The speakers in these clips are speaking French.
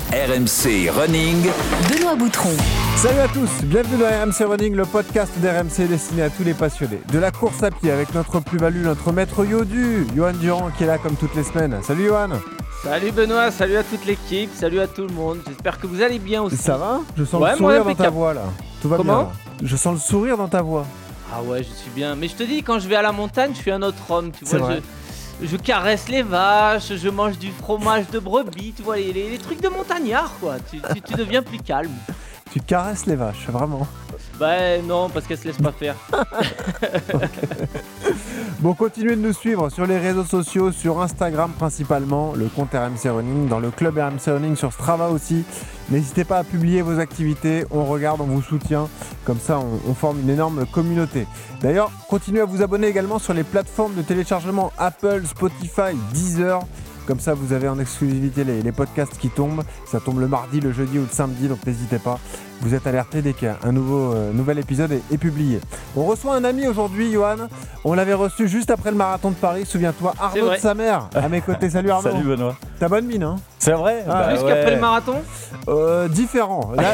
RMC Running. Benoît Boutron. Salut à tous, bienvenue dans RMC Running, le podcast d'RMC destiné à tous les passionnés de la course à pied avec notre plus-value, notre maître Yodu, Johan Durand qui est là comme toutes les semaines. Salut Johan. Salut Benoît, salut à toute l'équipe, salut à tout le monde, j'espère que vous allez bien aussi. Ça va ? Je sens le sourire dans ta voix là. Tout va bien là. Je sens le sourire dans ta voix. Ah ouais, je suis bien, mais je te dis, quand je vais à la montagne, je suis un autre homme, tu C'est vois. vrai. Je caresse les vaches, je mange du fromage de brebis, tu vois, les trucs de montagnard quoi, tu deviens plus calme. Tu caresses les vaches, vraiment. Bah non, parce qu'elles se laissent pas faire. Bon, continuez de nous suivre sur les réseaux sociaux, sur Instagram principalement, le compte RMC Running, dans le club RMC Running, sur Strava aussi. N'hésitez pas à publier vos activités, on regarde, on vous soutient, comme ça on forme une énorme communauté. D'ailleurs, continuez à vous abonner également sur les plateformes de téléchargement Apple, Spotify, Deezer. Comme ça, vous avez en exclusivité les podcasts qui tombent. Ça tombe le mardi, le jeudi ou le samedi, donc n'hésitez pas. Vous êtes alertés dès qu'un nouvel épisode est publié. On reçoit un ami aujourd'hui, Johan. On l'avait reçu juste après le marathon de Paris. Souviens-toi, Arnaud de sa mère, à mes côtés. Salut Arnaud. Salut Benoît. T'as bonne mine, hein ? C'est vrai Plus qu'après le marathon ? Différent. Là,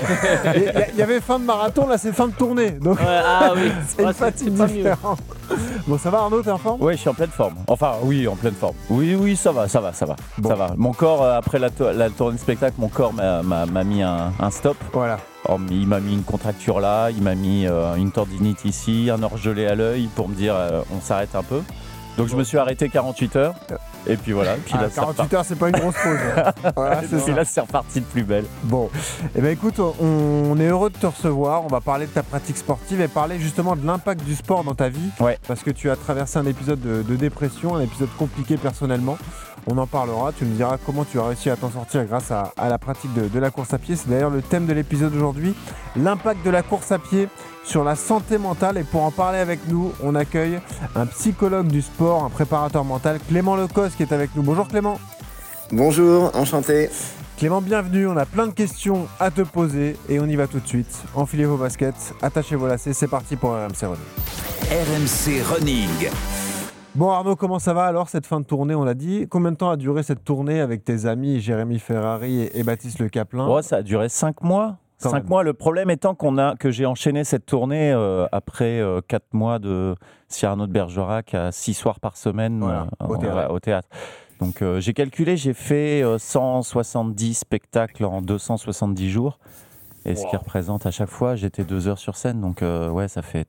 il y avait fin de marathon, là c'est fin de tournée. Donc Ouais, ah oui, c'est une fatigue pas mieux. différente. Bon, ça va Arnaud, t'es en forme ? Ouais, je suis en pleine forme. Enfin, oui, en pleine forme. Oui, ça va. Bon. Ça va. Mon corps, après la tournée de spectacle, mon corps m'a mis un stop. Voilà. Oh, il m'a mis une contracture là, il m'a mis une tendinite ici, un orgelet à l'œil pour me dire on s'arrête un peu. Donc je me suis arrêté 48 heures. Et puis voilà. Puis là, 48 heures, c'est pas une grosse pause. Voilà, c'est ça. Là, c'est reparti de plus belle. Bon, eh ben écoute, on est heureux de te recevoir. On va parler de ta pratique sportive et parler justement de l'impact du sport dans ta vie. Ouais. Parce que tu as traversé un épisode de dépression, un épisode compliqué personnellement. On en parlera, tu nous diras comment tu as réussi à t'en sortir grâce à la pratique de la course à pied. C'est d'ailleurs le thème de l'épisode aujourd'hui, l'impact de la course à pied sur la santé mentale. Et pour en parler avec nous, on accueille un psychologue du sport, un préparateur mental, Clément Lecos, qui est avec nous. Bonjour Clément. Bonjour, enchanté. Clément, bienvenue, on a plein de questions à te poser et on y va tout de suite. Enfilez vos baskets, attachez vos lacets, c'est parti pour RMC Running. RMC Running. Bon Arnaud, comment ça va alors cette fin de tournée, on l'a dit ? Combien de temps a duré cette tournée avec tes amis Jérémy Ferrari et Baptiste Le Caplin ? Ouais, ça a duré 5 mois. 5 mois. Le problème étant que j'ai enchaîné cette tournée après 4 mois de Cyrano de Bergerac à 6 soirs par semaine Voilà, au théâtre. Donc j'ai calculé, j'ai fait 170 spectacles en 270 jours. Et ce qui représente à chaque fois, j'étais 2 heures sur scène. Donc ouais, ça fait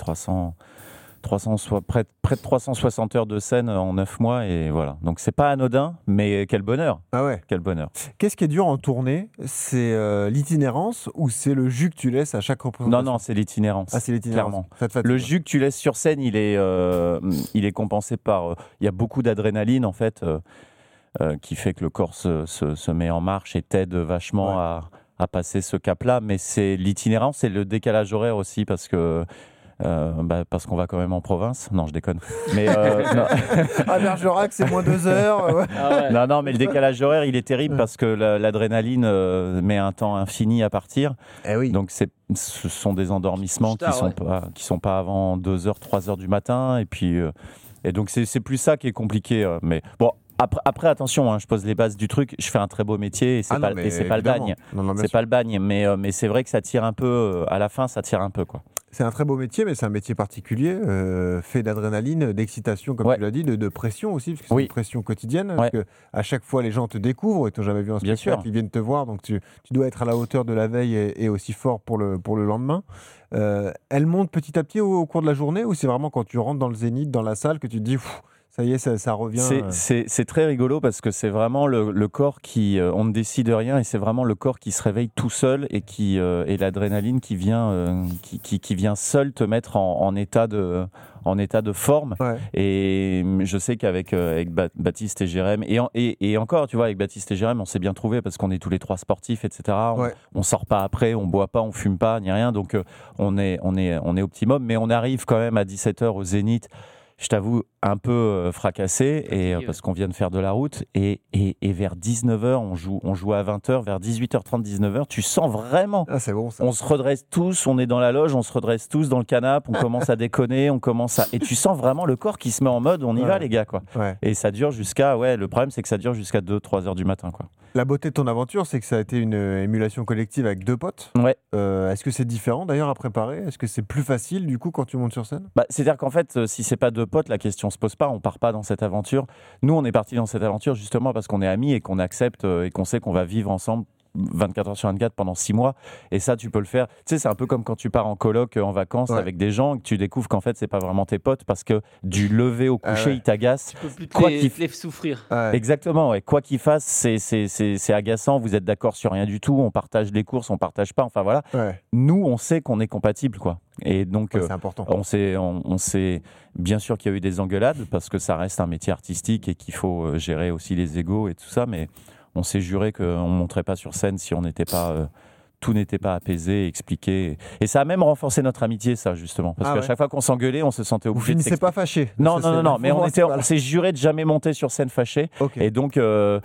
près de 360 heures de scène en 9 mois. Et voilà. Donc c'est pas anodin, mais quel bonheur. Ah ouais. Quel bonheur. Qu'est-ce qui est dur en tournée ? C'est l'itinérance ou c'est le jus que tu laisses à chaque représentation ? Non, c'est l'itinérance. Ah, c'est l'itinérance. Clairement. Ça te fatigue, Le quoi. jus que tu laisses sur scène, il est compensé par... Il y a beaucoup d'adrénaline, en fait, qui fait que le corps se met en marche et t'aide vachement à passer ce cap-là. Mais c'est l'itinérance et le décalage horaire aussi, parce qu'on va quand même en province. Non, je déconne. Mais non. À Bergerac, c'est moins 2 heures. Ouais. Ah ouais. Non, mais le décalage horaire, il est terrible parce que l'adrénaline met un temps infini à partir. Eh oui. Donc ce sont des endormissements qui sont pas avant 2h, 3h du matin. Et puis et donc c'est plus ça qui est compliqué. Mais bon. Après, attention, hein, je pose les bases du truc. Je fais un très beau métier et c'est pas le bagne. C'est pas le bagne, mais c'est vrai que ça tire un peu. À la fin, ça tire un peu, quoi. C'est un très beau métier, mais c'est un métier particulier, fait d'adrénaline, d'excitation, comme tu l'as dit, de pression aussi, parce que c'est une pression quotidienne. Parce que à chaque fois, les gens te découvrent, ils t'ont jamais vu en spectacle, ils viennent te voir, donc tu dois être à la hauteur de la veille et aussi fort pour le lendemain. Elle monte petit à petit au cours de la journée, ou c'est vraiment quand tu rentres dans le zénith, dans la salle, que tu te dis... Ça y est, ça revient. C'est très rigolo parce que c'est vraiment le corps qui... on ne décide rien et c'est vraiment le corps qui se réveille tout seul et l'adrénaline qui vient seul te mettre en état de forme. Ouais. Et je sais qu'avec Baptiste et Jérém, et encore, tu vois, avec Baptiste et Jérém, on s'est bien trouvé parce qu'on est tous les 3 sportifs, etc. On sort pas après, on boit pas, on fume pas, ni rien. Donc on est optimum, mais on arrive quand même à 17h au Zénith. Je t'avoue, un peu fracassé parce qu'on vient de faire de la route et vers 19h on joue à 20h, vers 18h30 19h tu sens vraiment c'est bon, ça. on se redresse tous, on est dans la loge, on se redresse tous dans le canapé, on commence à déconner, et tu sens vraiment le corps qui se met en mode on y va les gars quoi. Et ça dure jusqu'à le problème c'est que ça dure jusqu'à 2-3 heures du matin quoi. La beauté de ton aventure, c'est que ça a été une émulation collective avec 2 potes. Ouais. Est-ce que c'est différent d'ailleurs à préparer ? Est-ce que c'est plus facile du coup quand tu montes sur scène ? C'est-à-dire qu'en fait, si c'est pas 2 potes, la question se pose pas, on part pas dans cette aventure. Nous, on est parti dans cette aventure justement parce qu'on est amis et qu'on accepte et qu'on sait qu'on va vivre ensemble 24 heures sur 24 pendant 6 mois. Et ça, tu peux le faire. Tu sais, c'est un peu comme quand tu pars en coloc en vacances avec des gens et que tu découvres qu'en fait, c'est pas vraiment tes potes parce que du lever au coucher, ils t'agacent. Tu peux plus te les souffrir. Exactement, ouais. Quoi qu'il fasse, c'est agaçant. Vous êtes d'accord sur rien du tout. On partage les courses, on partage pas. Enfin voilà. Nous, on sait qu'on est compatibles, quoi. Et donc, c'est important. On sait bien sûr qu'il y a eu des engueulades parce que ça reste un métier artistique et qu'il faut gérer aussi les égos et tout ça, mais on s'est juré qu'on ne monterait pas sur scène si on n'était pas tout n'était pas apaisé, expliqué. Et ça a même renforcé notre amitié, ça, justement. Parce qu'à chaque fois qu'on s'engueulait, on se sentait obligé de s'expliquer. Vous finissez pas fâchés. Non, mais on s'est juré de jamais monter sur scène fâché. Et donc,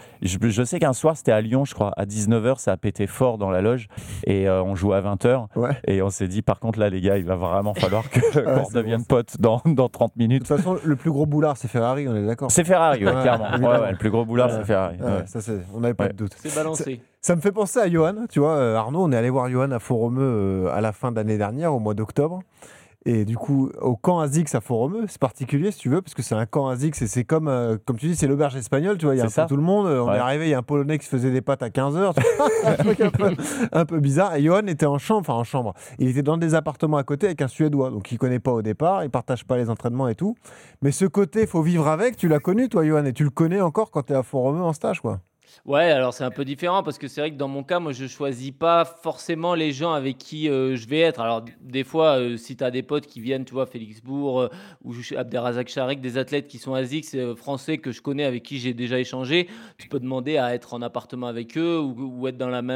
je sais qu'un soir, c'était à Lyon, je crois, à 19h, ça a pété fort dans la loge. Et on jouait à 20h. Et on s'est dit, par contre, là, les gars, il va vraiment falloir qu'on redevienne potes dans 30 minutes. De toute façon, le plus gros boulard, c'est Ferrari, on est d'accord ? C'est Ferrari, clairement. Le plus gros boulard, c'est Ferrari. Ça, on n'avait pas de doute. C'est balancé. Ça me fait penser à Johan, tu vois, Arnaud, on est allé voir Johan à Font-Romeu à la fin de l'année dernière, au mois d'octobre. Et du coup, au camp Azix à Font-Romeu, c'est particulier si tu veux, parce que c'est un camp Azix et c'est comme tu dis, c'est l'auberge espagnole, tu vois, il y a un peu tout le monde. On est arrivé, il y a un Polonais qui se faisait des pâtes à 15h, un truc un peu bizarre. Et Johan était en chambre. Il était dans des appartements à côté avec un Suédois, donc il ne connaît pas au départ, il ne partage pas les entraînements et tout. Mais ce côté, il faut vivre avec, tu l'as connu toi, Johan, et tu le connais encore quand tu es à Font-Romeu en stage, quoi. Ouais, alors c'est un peu différent parce que c'est vrai que dans mon cas, moi je choisis pas forcément les gens avec qui je vais être. Alors des fois, si tu as des potes qui viennent, tu vois, Félix Bourg ou Abderrazak Charik, des athlètes qui sont ASICS français que je connais, avec qui j'ai déjà échangé, tu peux demander à être en appartement avec eux ou être dans la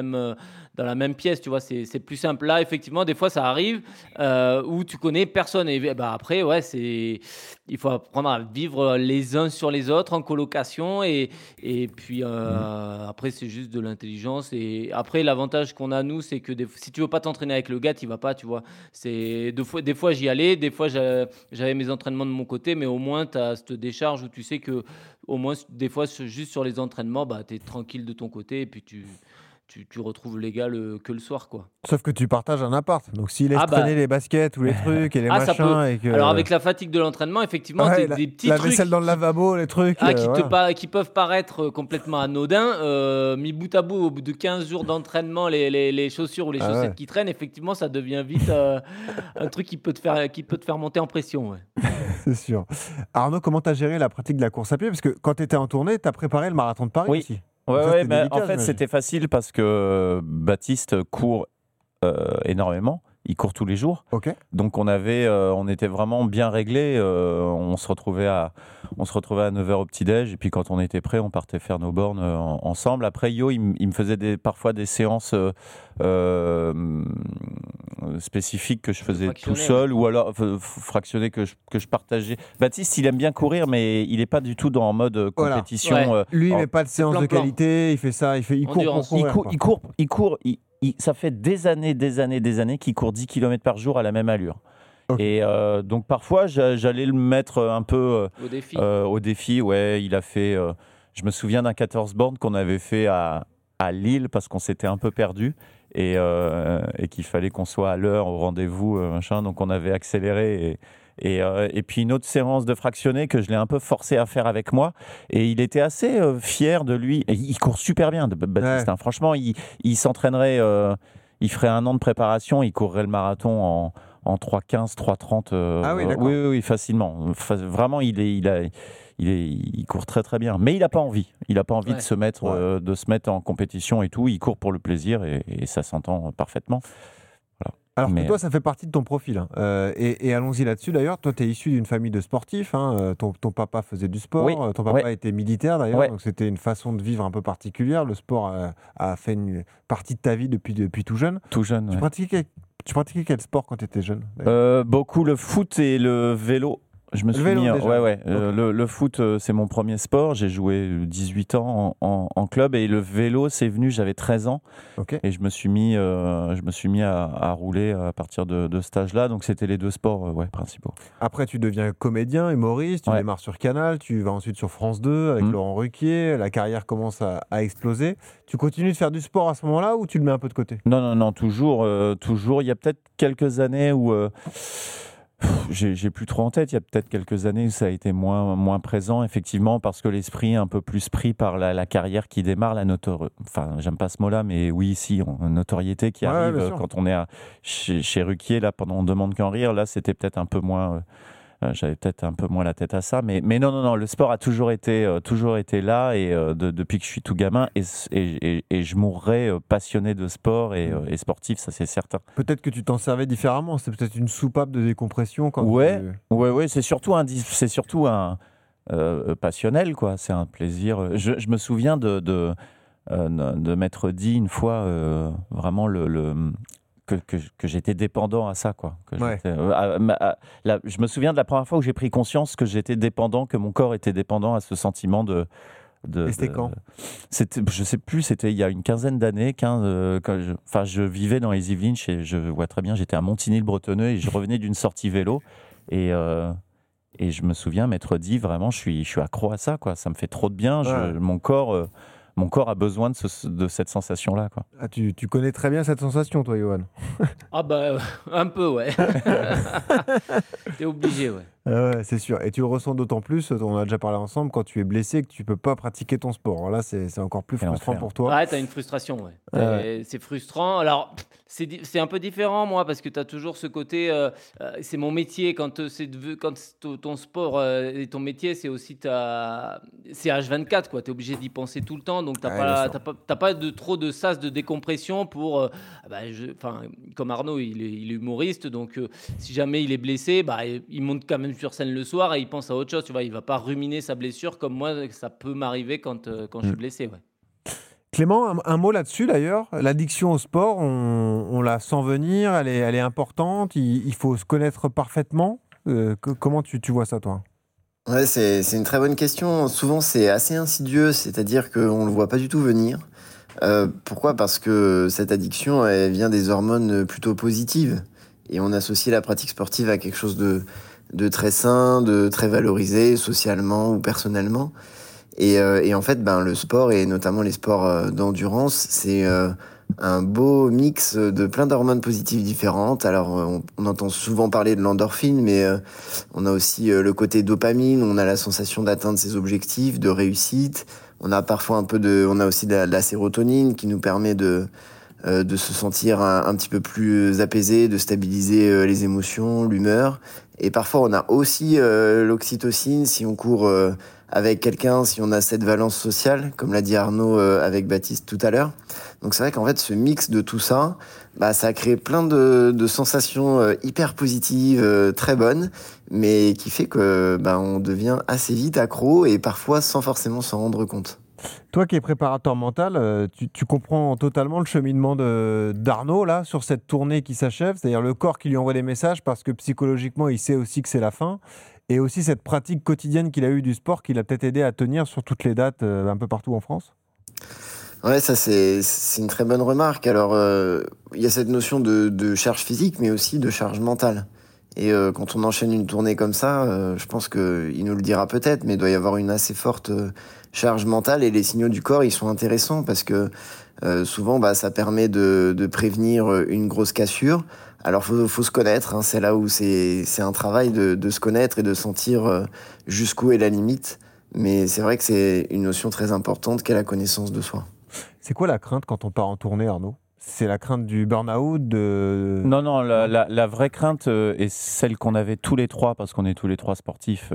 même pièce, tu vois, c'est plus simple. Là, effectivement, des fois ça arrive où tu connais personne et après, il faut apprendre à vivre les uns sur les autres en colocation et puis après c'est juste de l'intelligence. Et après l'avantage qu'on a nous, c'est que si tu veux pas t'entraîner avec le gars, tu vas pas, tu vois. C'est des fois j'y allais, des fois j'avais mes entraînements de mon côté, mais au moins tu as cette décharge où tu sais que au moins des fois juste sur les entraînements, tu es tranquille de ton côté et puis tu retrouves les gars que le soir, quoi. Sauf que tu partages un appart. Donc s'il laisse traîner les baskets ou les trucs et les machins... Et que... Alors avec la fatigue de l'entraînement, effectivement, des petits la trucs... La vaisselle dans le lavabo, les trucs... qui peuvent paraître complètement anodins. Mis bout à bout, au bout de 15 jours d'entraînement, les chaussures ou les chaussettes qui traînent, effectivement, ça devient vite un truc qui peut te faire monter en pression. Ouais. C'est sûr. Arnaud, comment tu as géré la pratique de la course à pied ? Parce que quand tu étais en tournée, tu as préparé le marathon de Paris aussi. Ouais, mais en fait, c'était facile parce que Baptiste court énormément. Il court tous les jours. Donc, on était vraiment bien réglés. On se retrouvait à 9h au petit-déj. Et puis, quand on était prêt, on partait faire nos bornes ensemble. Après, il me faisait parfois des séances spécifiques que je faisais tout seul ou alors fractionnées que je partageais. Baptiste, il aime bien courir, mais il n'est pas du tout dans mode compétition. Ouais. Lui, il ne met pas de séance de qualité. Il fait ça. Il court pour courir. Il court. Ça fait des années qu'il court 10 km par jour à la même allure. Et donc parfois j'allais le mettre un peu au défi. Ouais, il a fait. Je me souviens d'un 14 bornes qu'on avait fait à Lille parce qu'on s'était un peu perdu et qu'il fallait qu'on soit à l'heure au rendez-vous, machin. Donc on avait accéléré. Et puis une autre séance de fractionné que je l'ai un peu forcé à faire avec moi et il était assez fier de lui et il court super bien Baptiste, hein. Franchement il s'entraînerait il ferait 1 an de préparation, il courrait le marathon en 3,15, 3,30 oui, facilement. Vraiment il court très très bien, mais il n'a pas envie de se mettre en compétition et tout. Il court pour le plaisir et ça s'entend parfaitement. Alors que toi, ça fait partie de ton profil. Hein. Et allons-y là-dessus d'ailleurs. Toi, tu es issu d'une famille de sportifs. Hein. Ton papa faisait du sport. Ton papa était militaire d'ailleurs. Donc c'était une façon de vivre un peu particulière. Le sport a fait une partie de ta vie depuis tout jeune. Tout jeune. Tu pratiquais quel sport quand tu étais jeune ? Beaucoup le foot et le vélo. Je me suis vélo, mis, déjà. ouais. Ok. Le foot, c'est mon premier sport. J'ai joué 18 ans en club et le vélo, c'est venu, j'avais 13 ans Ok. et je me suis mis à rouler à partir de cet âge-là. Donc c'était les deux sports principaux. Après, tu deviens comédien, humoriste, tu Ouais. démarres sur Canal, tu vas ensuite sur France 2 avec Laurent Ruquier, la carrière commence à exploser. Tu continues de faire du sport à ce moment-là ou tu le mets un peu de côté? Non, toujours. Il y a peut-être quelques années où j'ai plus trop en tête. Il y a peut-être quelques années où ça a été moins présent, effectivement, parce que l'esprit est un peu plus pris par la carrière qui démarre, enfin, j'aime pas ce mot-là, mais oui, notoriété qui Ouais, arrive bien sûr. quand on est chez Ruquier, là, pendant On demande qu'en rire. Là, c'était peut-être un peu moins. J'avais peut-être un peu moins la tête à ça, mais non, le sport a toujours été là et depuis que je suis tout gamin et je mourrai passionné de sport et sportif, ça c'est certain. Peut-être que tu t'en servais différemment, c'est peut-être une soupape de décompression quand Ouais, c'est surtout un passionnel, quoi. C'est un plaisir. Je me souviens de m'être dit une fois vraiment que j'étais dépendant à ça, quoi. Ouais. Je me souviens de la première fois où j'ai pris conscience que j'étais dépendant, que mon corps était dépendant à ce sentiment de. Et c'était quand? Je sais plus, c'était il y a une quinzaine d'années. Je vivais dans les Yvelines, je vois très bien, j'étais à Montigny-le-Bretonneux et je revenais d'une sortie vélo et je me souviens m'être dit vraiment, je suis accro à ça, quoi. Ça me fait trop de bien. Ouais. Mon corps a besoin de cette sensation-là, quoi. Ah, tu connais très bien cette sensation, toi, Johan. Ah bah, un peu, ouais. T'es obligé, ouais. Ouais, c'est sûr. Et tu le ressens d'autant plus, on a déjà parlé ensemble, quand tu es blessé et que tu peux pas pratiquer ton sport. Alors là, c'est encore plus Quel frustrant enfer. pour toi. Ouais, t'as une frustration, ouais. Ouais. C'est frustrant. Alors, c'est un peu différent, moi, parce que t'as toujours ce côté, c'est mon métier. Quand ton sport est ton métier, c'est aussi c'est H24, quoi. T'es obligé d'y penser tout le temps, donc Ouais, bien sûr. t'as pas trop de sas de décompression pour, comme Arnaud, il est humoriste, donc si jamais il est blessé, il monte quand même sur scène le soir et il pense à autre chose, tu vois. Il va pas ruminer sa blessure comme moi, ça peut m'arriver quand je suis blessé, ouais. Clément, un mot là-dessus d'ailleurs. L'addiction au sport, on la sent venir, elle est importante, il faut se connaître parfaitement. Comment tu vois ça, toi? Ouais, c'est une très bonne question. Souvent, c'est assez insidieux, c'est-à-dire qu'on ne le voit pas du tout venir. Pourquoi? Parce que cette addiction, elle vient des hormones plutôt positives. Et on associe la pratique sportive à quelque chose de très sain, de très valorisé, socialement ou personnellement. Et en fait, le sport, et notamment les sports d'endurance, c'est un beau mix de plein d'hormones positives différentes. Alors, on entend souvent parler de l'endorphine, mais on a aussi le côté dopamine, on a la sensation d'atteindre ses objectifs, de réussite. On a parfois on a aussi de la sérotonine qui nous permet de se sentir un petit peu plus apaisé, de stabiliser les émotions, l'humeur. Et parfois, on a aussi l'oxytocine si on court avec quelqu'un, si on a cette valence sociale, comme l'a dit Arnaud avec Baptiste tout à l'heure. Donc c'est vrai qu'en fait, ce mix de tout ça, ça a créé plein de sensations hyper positives, très bonnes, mais qui fait que on devient assez vite accro et parfois sans forcément s'en rendre compte. Toi qui es préparateur mental, tu comprends totalement le cheminement d'Arnaud là, sur cette tournée qui s'achève, c'est-à-dire le corps qui lui envoie des messages parce que psychologiquement il sait aussi que c'est la fin, et aussi cette pratique quotidienne qu'il a eue du sport qui l'a peut-être aidé à tenir sur toutes les dates un peu partout en France. Ouais, ça c'est une très bonne remarque. Alors, il y a cette notion de charge physique, mais aussi de charge mentale. Et quand on enchaîne une tournée comme ça, je pense qu'il nous le dira peut-être, mais il doit y avoir une assez forte charge mentale. Et les signaux du corps, ils sont intéressants parce que souvent, ça permet de prévenir une grosse cassure. Alors, faut se connaître, hein, c'est là où c'est un travail de se connaître et de sentir jusqu'où est la limite. Mais c'est vrai que c'est une notion très importante qu'est la connaissance de soi. C'est quoi la crainte quand on part en tournée, Arnaud? C'est la crainte du burn-out Non, la vraie crainte, et celle qu'on avait tous les trois, parce qu'on est tous les trois sportifs,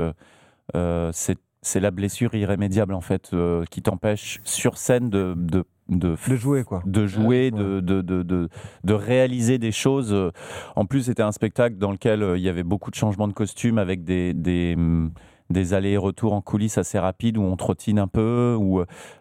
c'est la blessure irrémédiable, en fait, qui t'empêche sur scène de jouer, quoi. De jouer, Ouais. de réaliser des choses. En plus, c'était un spectacle dans lequel il y avait beaucoup de changements de costumes avec des des allers-retours en coulisses assez rapides où on trottine un peu, où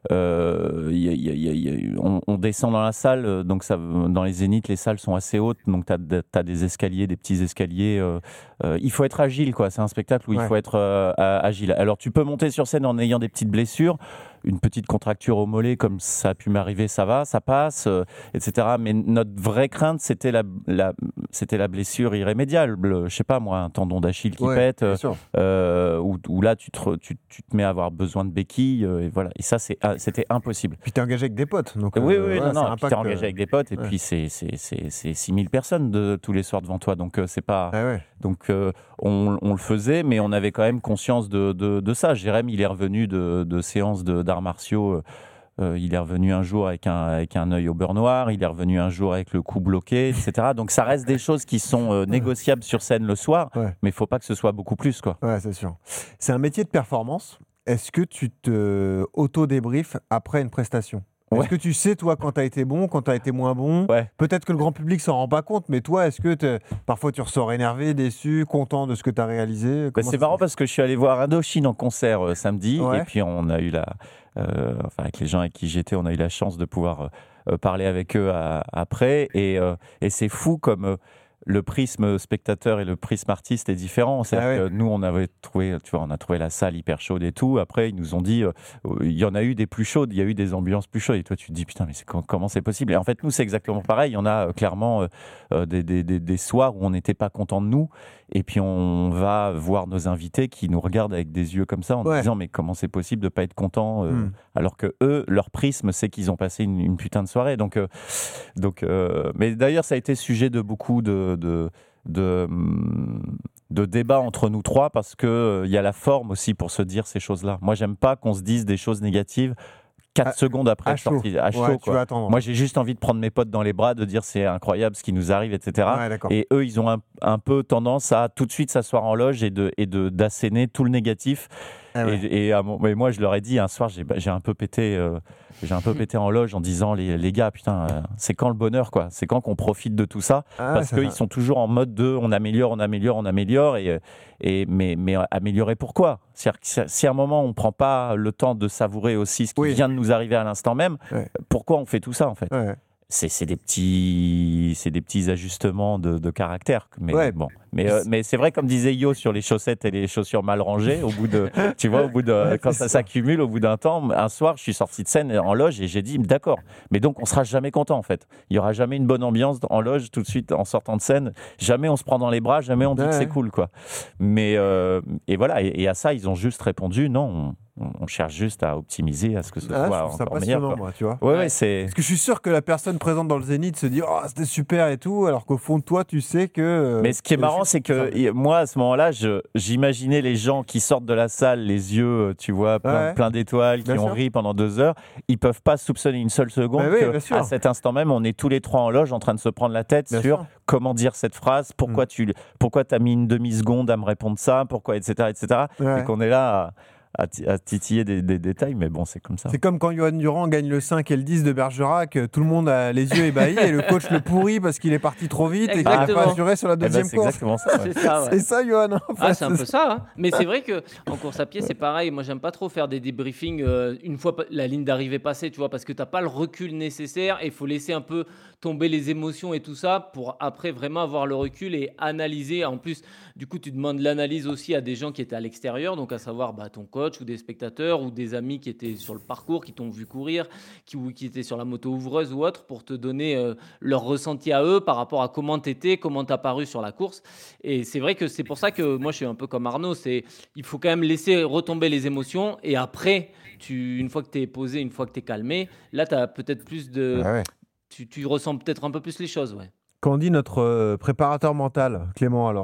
on descend dans la salle. Donc dans les zéniths, les salles sont assez hautes, donc tu as des escaliers, des petits escaliers. Il faut être agile, quoi. C'est un spectacle où il faut être agile. Alors tu peux monter sur scène en ayant des petites blessures, une petite contracture au mollet, comme ça a pu m'arriver, ça va, ça passe, etc. Mais notre vraie crainte, c'était la blessure irrémédiable. Je sais pas moi, un tendon d'Achille qui pète, où là tu te mets à avoir besoin de béquilles, et voilà. Et ça, c'était impossible. Puis t'es engagé avec des potes, donc oui, puis t'es engagé avec des potes, et puis c'est 6000 personnes tous les soirs devant toi, donc c'est pas. Donc on le faisait, mais on avait quand même conscience de ça. Jérém, il est revenu de séances d'arts martiaux. Il est revenu un jour avec un œil au beurre noir, il est revenu un jour avec le cou bloqué, etc. Donc ça reste des choses qui sont négociables sur scène le soir, mais il faut pas que ce soit beaucoup plus, quoi. Ouais, c'est sûr. C'est un métier de performance. Est-ce que tu te auto-débriefes après une prestation ? Est-ce que tu sais, toi, quand tu as été bon, quand tu as été moins bon ? Peut-être que le grand public s'en rend pas compte, mais toi, est-ce que parfois tu ressors énervé, déçu, content de ce que tu as réalisé ? C'est marrant parce que je suis allé voir Indochine en concert samedi, et puis on a eu avec les gens avec qui j'étais, on a eu la chance de pouvoir parler avec eux après, et c'est fou comme le prisme spectateur et le prisme artiste est différent. C'est-à-dire que nous, on a trouvé la salle hyper chaude et tout. Après, ils nous ont dit, il y en a eu des plus chaudes, il y a eu des ambiances plus chaudes. Et toi, tu te dis, putain, mais comment c'est possible ? Et en fait, nous, c'est exactement pareil. Il y en a clairement des soirs où on n'était pas content de nous. Et puis, on va voir nos invités qui nous regardent avec des yeux comme ça en disant, mais comment c'est possible de ne pas être content alors que eux, leur prisme, c'est qu'ils ont passé une putain de soirée. Donc, mais d'ailleurs, ça a été sujet de beaucoup de débats entre nous trois, parce que il y a la forme aussi pour se dire ces choses-là. Moi, j'aime pas qu'on se dise des choses négatives 4 secondes après être sorti à chaud. Tu vas attendre. Moi, j'ai juste envie de prendre mes potes dans les bras, de dire c'est incroyable ce qui nous arrive, etc. Et eux, ils ont un peu tendance à tout de suite s'asseoir en loge et d'asséner tout le négatif. Et moi, je leur ai dit un soir, j'ai un peu pété en loge en disant les gars, putain, c'est quand le bonheur, quoi ? C'est quand qu'on profite de tout ça ? Parce qu'ils sont toujours en mode de on améliore, mais améliorer pourquoi ? C'est-à-dire que si à un moment on prend pas le temps de savourer aussi ce qui vient de nous arriver à l'instant même, pourquoi on fait tout ça en fait ? C'est des petits ajustements de caractère, mais bon. Mais c'est vrai, comme disait Yo sur les chaussettes et les chaussures mal rangées, quand ça s'accumule, au bout d'un temps, un soir, je suis sorti de scène en loge et j'ai dit d'accord. Mais donc, on sera jamais content en fait. Il y aura jamais une bonne ambiance en loge tout de suite en sortant de scène. Jamais on se prend dans les bras, jamais on dit que c'est cool, quoi. Mais et voilà. Et à ça, ils ont juste répondu non. On cherche juste à optimiser, à ce que ce soit encore meilleur. Moi, tu vois. C'est... Parce que je suis sûr que la personne présente dans le Zénith se dit « Oh, c'était super et tout », alors qu'au fond de toi, tu sais que... Mais ce qui est marrant, c'est que moi, à ce moment-là, j'imaginais les gens qui sortent de la salle, les yeux, tu vois, plein d'étoiles, qui ont ri pendant 2 heures. Ils peuvent pas soupçonner une seule seconde qu'à cet instant même, on est tous les trois en loge en train de se prendre la tête sur comment dire cette phrase, pourquoi t'as mis une demi-seconde à me répondre ça, pourquoi, etc. Et qu'on est là à titiller des détails, mais bon, c'est comme ça. C'est comme quand Johan Durand gagne le 5 et le 10 de Bergerac, tout le monde a les yeux ébahis et le coach le pourrit parce qu'il est parti trop vite et qu'il n'a pas assuré sur la deuxième course. C'est exactement ça. C'est ça, Johan. C'est un peu ça. Hein. Mais c'est vrai qu'en course à pied, c'est pareil. Moi, j'aime pas trop faire des débriefings une fois la ligne d'arrivée passée, tu vois, parce que tu n'as pas le recul nécessaire et il faut laisser un peu tomber les émotions et tout ça pour après vraiment avoir le recul et analyser. En plus, du coup, tu demandes l'analyse aussi à des gens qui étaient à l'extérieur, donc à savoir ton coach ou des spectateurs ou des amis qui étaient sur le parcours, qui t'ont vu courir, qui étaient sur la moto ouvreuse ou autre, pour te donner leur ressenti à eux par rapport à comment t'étais, comment t'as paru sur la course. Et c'est vrai que c'est pour ça que moi je suis un peu comme Arnaud, il faut quand même laisser retomber les émotions et après, une fois que t'es posé, une fois que t'es calmé, là t'as peut-être plus de... Tu ressens peut-être un peu plus les choses. Qu'en dit notre préparateur mental, Clément, alors ?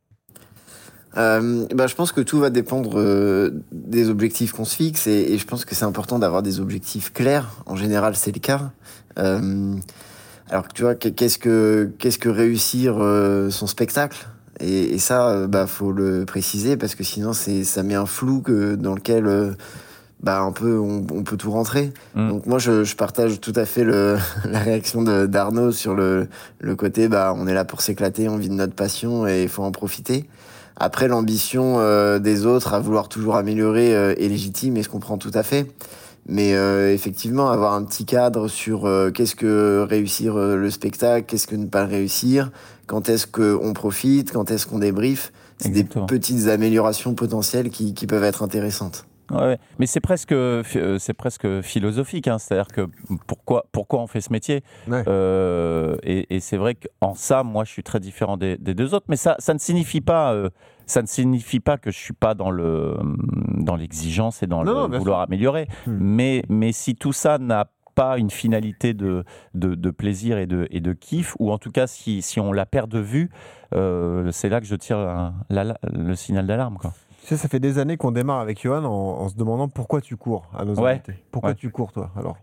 Je pense que tout va dépendre des objectifs qu'on se fixe et je pense que c'est important d'avoir des objectifs clairs. En général, c'est le cas. Alors que tu vois, qu'est-ce que réussir son spectacle ? Et ça, faut le préciser parce que sinon, ça met un flou dans lequel on peut tout rentrer. Donc moi, je partage tout à fait la réaction d'Arnaud sur le côté, on est là pour s'éclater, on vit de notre passion et il faut en profiter. Après, l'ambition des autres à vouloir toujours améliorer est légitime et je comprends tout à fait. Mais effectivement, avoir un petit cadre sur qu'est-ce que réussir le spectacle, qu'est-ce que ne pas le réussir, quand est-ce qu'on profite, quand est-ce qu'on débriefe, c'est Exactement. des petites améliorations potentielles qui peuvent être intéressantes. Ouais, mais c'est presque philosophique, hein. C'est-à-dire que pourquoi on fait ce métier, Ouais. et c'est vrai qu'en ça, moi, je suis très différent des deux autres, mais ça ne signifie pas que je suis pas dans l'exigence et dans Non, le bien vouloir améliorer. Mais si tout ça n'a pas une finalité de plaisir et de kiff, ou en tout cas si on la perd de vue, c'est là que je tire le signal d'alarme, quoi. Tu sais, ça fait des années qu'on démarre avec Johan en se demandant pourquoi tu cours à nos invités. Pourquoi tu cours, toi, alors?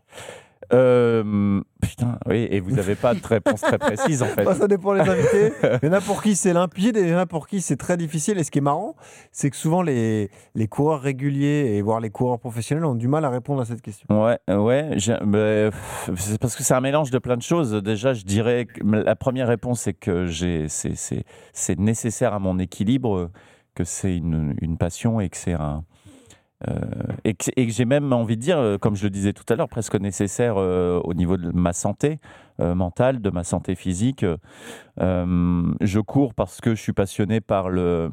Putain, oui, et vous n'avez pas de réponse très précise, en fait. Bah, ça dépend des invités. Il y en a pour qui c'est limpide et il y en a pour qui c'est très difficile. Et ce qui est marrant, c'est que souvent les coureurs réguliers et voire les coureurs professionnels ont du mal à répondre à cette question. Ouais, c'est parce que c'est un mélange de plein de choses. Déjà, je dirais que la première réponse, c'est que c'est nécessaire à mon équilibre, que c'est une passion et que c'est et que j'ai même envie de dire, comme je le disais tout à l'heure, presque nécessaire au niveau de ma santé mentale, de ma santé physique. Je cours parce que je suis passionné par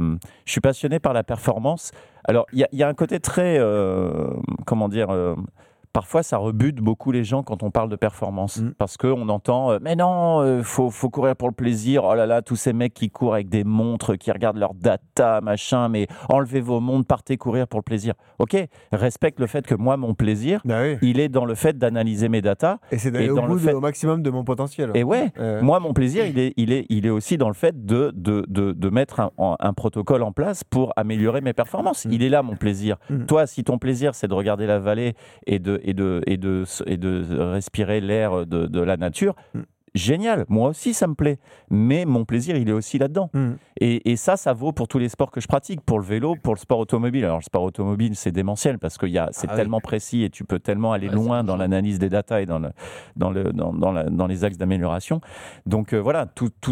la performance. Alors, il y a un côté très, comment dire, parfois ça rebute beaucoup les gens quand on parle de performance, parce qu'on entend mais non, faut courir pour le plaisir, oh là là, tous ces mecs qui courent avec des montres, qui regardent leurs data, machin, mais enlevez vos montres, partez courir pour le plaisir. Ok, respecte le fait que moi, mon plaisir, il est dans le fait d'analyser mes datas. Et c'est d'aller au maximum de mon potentiel. Et moi, mon plaisir, il est aussi dans le fait de mettre un protocole en place pour améliorer mes performances. Il est là, mon plaisir. Toi, si ton plaisir, c'est de regarder la vallée et de respirer l'air de la nature, génial, moi aussi ça me plaît, mais mon plaisir il est aussi là-dedans. Et ça vaut pour tous les sports que je pratique, pour le vélo, pour le sport automobile. Alors le sport automobile c'est démentiel parce que c'est tellement précis et tu peux tellement aller loin dans l'analyse des datas et dans les axes d'amélioration. Donc voilà,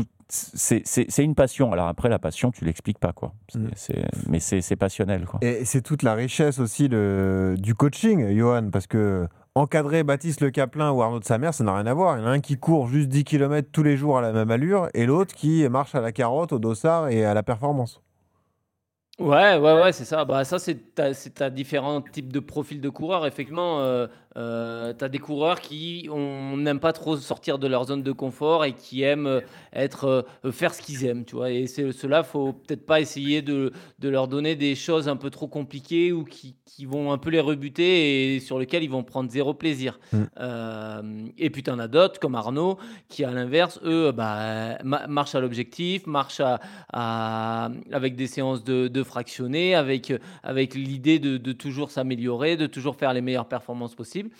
c'est une passion. Alors après, la passion, tu l'expliques pas, quoi. Mais c'est passionnel, quoi. Et c'est toute la richesse aussi du coaching, Johan, parce que encadrer Baptiste Le Caplin ou Arnaud de Samer, ça n'a rien à voir. Il y en a un qui court juste 10 km tous les jours à la même allure et l'autre qui marche à la carotte, au dossard et à la performance. Ouais, c'est ça. Bah, ça, t'as différents types de profils de coureurs. Effectivement, t'as des coureurs qui n'aiment pas trop sortir de leur zone de confort et qui aiment faire ce qu'ils aiment, tu vois. Et ceux-là, faut peut-être pas essayer de leur donner des choses un peu trop compliquées ou qui vont un peu les rebuter et sur lesquelles ils vont prendre zéro plaisir. Et puis t'en as d'autres comme Arnaud qui, à l'inverse, eux, marchent à l'objectif, marchent avec des séances de fractionner, avec l'idée de toujours s'améliorer, de toujours faire les meilleures performances possibles.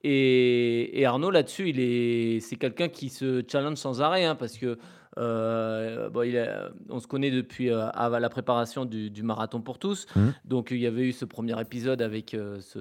Et Arnaud, là-dessus, c'est quelqu'un qui se challenge sans arrêt, hein, parce que on se connaît depuis la préparation du marathon pour tous. Donc, il y avait eu ce premier épisode avec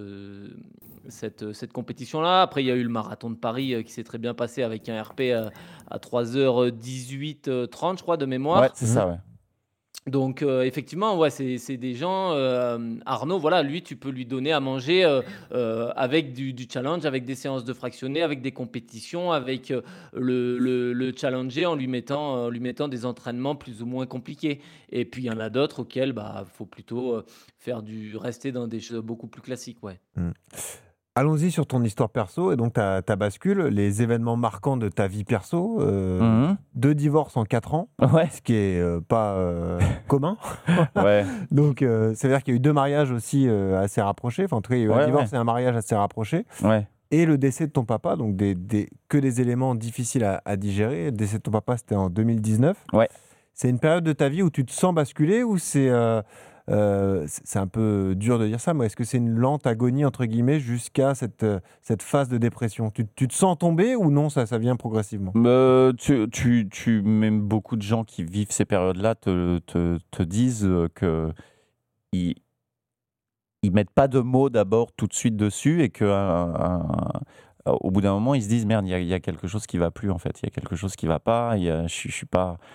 cette compétition-là. Après, il y a eu le marathon de Paris qui s'est très bien passé avec un RP à 3h18-30, je crois, de mémoire. Ouais, c'est ça, ouais. Donc effectivement, ouais, c'est des gens. Arnaud, voilà, lui, tu peux lui donner à manger avec du challenge, avec des séances de fractionné, avec des compétitions, avec le challenger en lui mettant des entraînements plus ou moins compliqués. Et puis il y en a d'autres auxquels faut plutôt rester dans des choses beaucoup plus classiques, ouais. Allons-y sur ton histoire perso et donc ta bascule, les événements marquants de ta vie perso, 2 divorces en 4 ans, ce qui est pas commun. Donc ça veut dire qu'il y a eu 2 mariages aussi assez rapprochés, enfin en tout cas il y a eu un divorce et un mariage assez rapprochés. Et le décès de ton papa, donc que des éléments difficiles à digérer. Le décès de ton papa, c'était en 2019. C'est une période de ta vie où tu te sens basculer ou c'est un peu dur de dire ça, mais est-ce que c'est une lente agonie, entre guillemets, jusqu'à cette phase de dépression ? Tu te sens tomber ou non, ça vient progressivement ? Même beaucoup de gens qui vivent ces périodes-là te disent que ils mettent pas de mots d'abord tout de suite dessus et au bout d'un moment, ils se disent merde, il y a quelque chose qui va plus en fait, il y a quelque chose qui va pas, je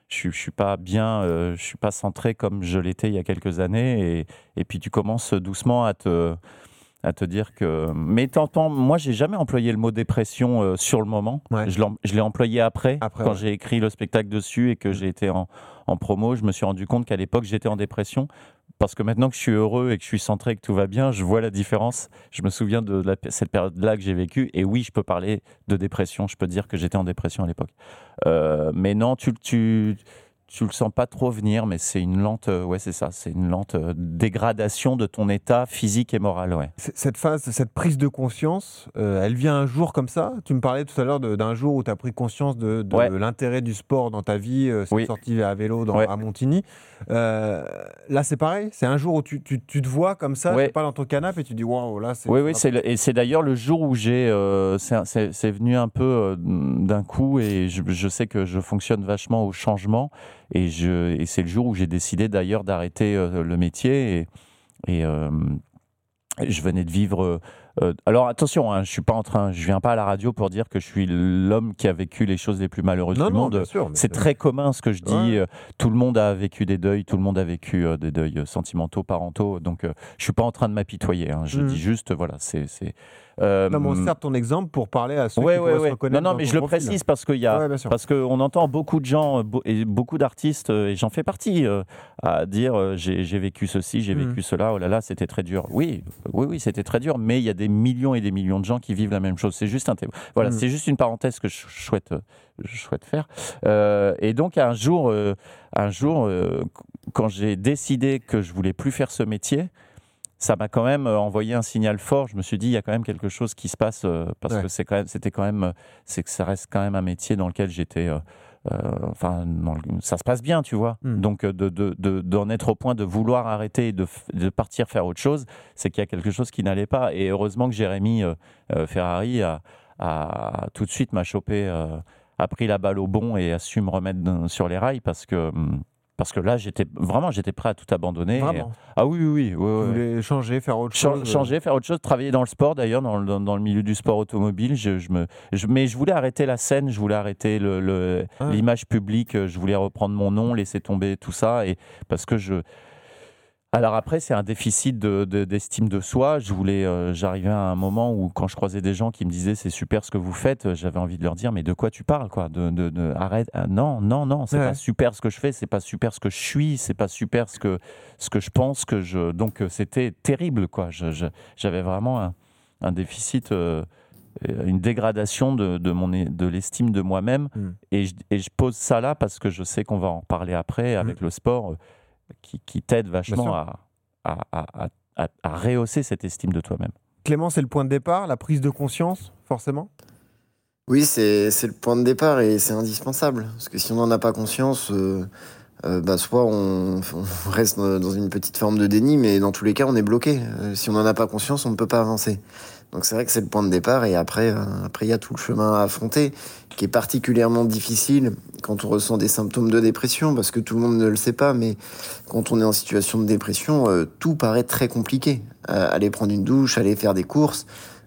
je suis pas bien, je suis pas centré comme je l'étais il y a quelques années. Et puis tu commences doucement à te dire que. Mais t'entends, moi, j'ai jamais employé le mot dépression sur le moment. Ouais. Je l'ai employé après quand ouais. j'ai écrit le spectacle dessus et que j'ai été en promo. Je me suis rendu compte qu'à l'époque, j'étais en dépression. Parce que maintenant que je suis heureux et que je suis centré et que tout va bien, je vois la différence. Je me souviens de cette période-là que j'ai vécue. Et oui, je peux parler de dépression. Je peux dire que j'étais en dépression à l'époque. Mais non, tu le sens pas trop venir, mais c'est une lente, c'est ça, c'est une lente dégradation de ton état physique et moral, ouais. Cette phase, cette prise de conscience, elle vient un jour comme ça. Tu me parlais tout à l'heure d'un jour où tu as pris conscience de l'intérêt du sport dans ta vie, cette sortie à vélo à Montigny. Là, c'est pareil. C'est un jour où tu te vois comme ça, tu pas dans ton canapé et tu dis waouh, là, c'est. Oui, et c'est d'ailleurs le jour où c'est venu un peu d'un coup, et je sais que je fonctionne vachement au changement. Et c'est le jour où j'ai décidé d'ailleurs d'arrêter le métier et je venais de vivre. Alors attention, hein, je viens pas à la radio pour dire que je suis l'homme qui a vécu les choses les plus malheureuses du monde. Bien sûr, c'est très commun ce que je dis. Tout le monde a vécu des deuils, tout le monde a vécu des deuils sentimentaux, parentaux. Donc je suis pas en train de m'apitoyer. Hein, je dis juste, voilà, c'est. Non, mais on sert ton exemple pour parler à ceux qui pourraient se reconnaître. Non, mais je le précise parce qu'on entend beaucoup de gens et beaucoup d'artistes, et j'en fais partie, à dire j'ai vécu ceci, j'ai vécu cela, oh là là, c'était très dur. Oui, c'était très dur, mais il y a des millions et des millions de gens qui vivent la même chose. C'est juste c'est juste une parenthèse que je souhaite faire. Et donc un jour, quand j'ai décidé que je voulais plus faire ce métier, ça m'a quand même envoyé un signal fort. Je me suis dit, il y a quand même quelque chose qui se passe parce que c'est que ça reste quand même un métier dans lequel j'étais. Ça se passe bien, tu vois. Donc, d'en être au point de vouloir arrêter et de partir faire autre chose, c'est qu'il y a quelque chose qui n'allait pas. Et heureusement que Jérémy Ferrari a tout de suite m'a chopé, a pris la balle au bond et a su me remettre sur les rails parce que là, j'étais prêt à tout abandonner. Vraiment. Ah oui. Tu voulais changer, faire autre chose. Faire autre chose, travailler dans le sport d'ailleurs, dans le milieu du sport automobile. Mais je voulais arrêter la scène, je voulais arrêter l'image publique, je voulais reprendre mon nom, laisser tomber tout ça. Et parce que Alors après, c'est un déficit d'estime de soi. J'arrivais à un moment où, quand je croisais des gens qui me disaient c'est super ce que vous faites, j'avais envie de leur dire mais de quoi tu parles, quoi? Arrête. Non, c'est pas super ce que je fais, c'est pas super ce que je suis, c'est pas super ce que je pense Donc c'était terrible, quoi. J'avais vraiment un déficit, une dégradation de l'estime de moi-même. Et je pose ça là parce que je sais qu'on va en parler après avec le sport. Qui t'aide vachement à rehausser cette estime de toi-même. Clément, c'est le point de départ, la prise de conscience, forcément? Oui, c'est le point de départ et c'est indispensable. Parce que si on n'en a pas conscience, soit on reste dans une petite forme de déni, mais dans tous les cas, on est bloqué. Si on n'en a pas conscience, on ne peut pas avancer. Donc c'est vrai que c'est le point de départ et après, il y a tout le chemin à affronter qui est particulièrement difficile quand on ressent des symptômes de dépression, parce que tout le monde ne le sait pas, mais quand on est en situation de dépression, tout paraît très compliqué. Aller prendre une douche, aller faire des courses,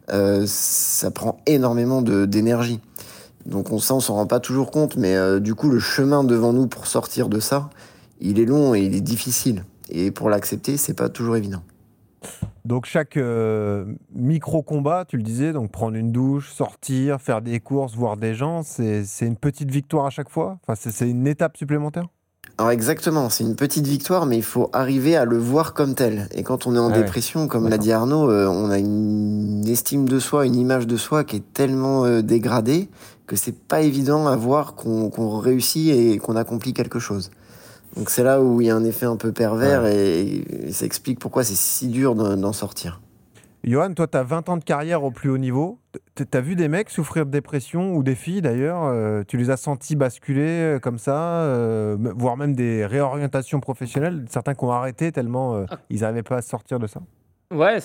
ça prend énormément d'énergie. Donc on s'en rend pas toujours compte, mais du coup le chemin devant nous pour sortir de ça, il est long et il est difficile. Et pour l'accepter, c'est pas toujours évident. Donc chaque micro-combat, tu le disais, donc prendre une douche, sortir, faire des courses, voir des gens, c'est une petite victoire à chaque fois? Enfin, c'est une étape supplémentaire? Alors exactement, c'est une petite victoire, mais il faut arriver à le voir comme tel. Et quand on est en dépression, comme l'a dit Arnaud, on a une estime de soi, une image de soi qui est tellement dégradée que c'est pas évident à voir qu'on réussit et qu'on accomplit quelque chose. Donc c'est là où il y a un effet un peu pervers et ça explique pourquoi c'est si dur d'en sortir. Johan, toi, tu as 20 ans de carrière au plus haut niveau. Tu as vu des mecs souffrir de dépression, ou des filles d'ailleurs, tu les as sentis basculer comme ça, voire même des réorientations professionnelles, certains qui ont arrêté tellement ils n'arrivaient pas à sortir de ça? Ouais,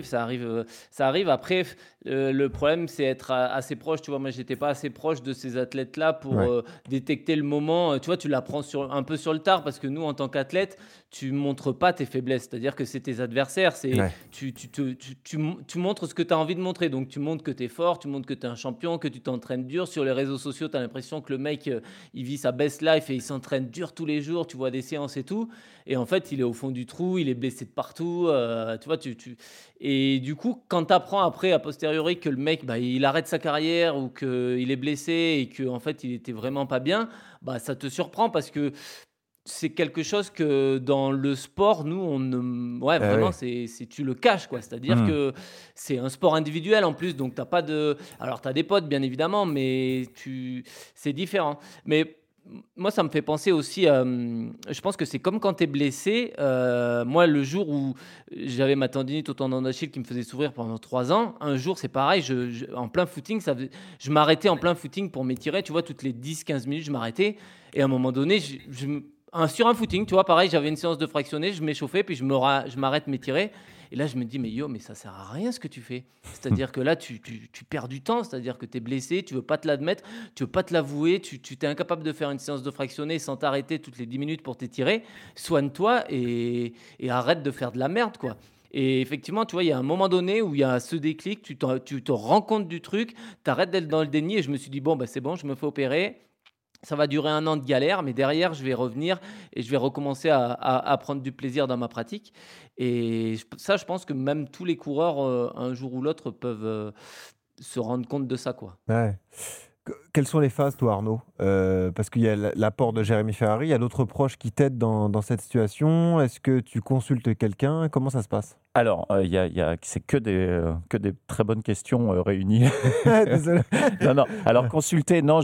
ça arrive. Après, le problème, c'est être assez proche. Tu vois, moi, j'étais pas assez proche de ces athlètes-là pour Ouais. détecter le moment. Tu vois, tu l'apprends un peu sur le tard parce que nous, en tant qu'athlète, tu montres pas tes faiblesses. C'est-à-dire que c'est tes adversaires. Ouais. Tu montres ce que tu as envie de montrer. Donc, tu montres que tu es fort, tu montres que tu es un champion, que tu t'entraînes dur. Sur les réseaux sociaux, tu as l'impression que le mec, il vit sa best life et il s'entraîne dur tous les jours. Tu vois des séances et tout. Et en fait, il est au fond du trou, il est blessé de partout. Tu vois, et du coup, quand tu apprends après, a posteriori, que le mec, bah, il arrête sa carrière ou qu'il est blessé et qu'en fait, il était vraiment pas bien, bah, ça te surprend parce que c'est quelque chose que dans le sport, nous, on ne. Ouais, Ah vraiment, ouais. tu le caches, quoi. C'est-à-dire Hmm. que c'est un sport individuel en plus, donc t'as pas de. Alors, tu as des potes, bien évidemment, mais c'est différent. Mais moi, ça me fait penser aussi. Je pense que c'est comme quand tu es blessé. Moi, le jour où j'avais ma tendinite au tendon d'Achille qui me faisait souffrir pendant 3 ans, un jour, c'est pareil, en plein footing, je m'arrêtais en plein footing pour m'étirer. Tu vois, toutes les 10-15 minutes, je m'arrêtais. Et à un moment donné, sur un footing, tu vois, pareil, j'avais une séance de fractionné, je m'échauffais, puis je m'arrête m'étirer. Et là, je me dis, mais ça sert à rien ce que tu fais. C'est-à-dire que là, tu perds du temps, c'est-à-dire que tu es blessé, tu veux pas te l'admettre, tu veux pas te l'avouer, tu t'es incapable de faire une séance de fractionné sans t'arrêter toutes les 10 minutes pour t'étirer. Soigne-toi et arrête de faire de la merde, quoi. Et effectivement, tu vois, il y a un moment donné où il y a ce déclic, tu te rends compte du truc, tu arrêtes d'être dans le déni. Et je me suis dit, bon, bah, c'est bon, je me fais opérer. Ça va durer 1 an de galère, mais derrière, je vais revenir et je vais recommencer à prendre du plaisir dans ma pratique. Et ça, je pense que même tous les coureurs, un jour ou l'autre, peuvent se rendre compte de ça, quoi. Ouais. Quelles sont les phases, toi, Arnaud? Parce qu'il y a l'apport de Jérémy Ferrari, il y a d'autres proches qui t'aident dans cette situation. Est-ce que tu consultes quelqu'un? Comment ça se passe? Alors, c'est que des très bonnes questions réunies. Désolé. Non. Alors, consulter, non,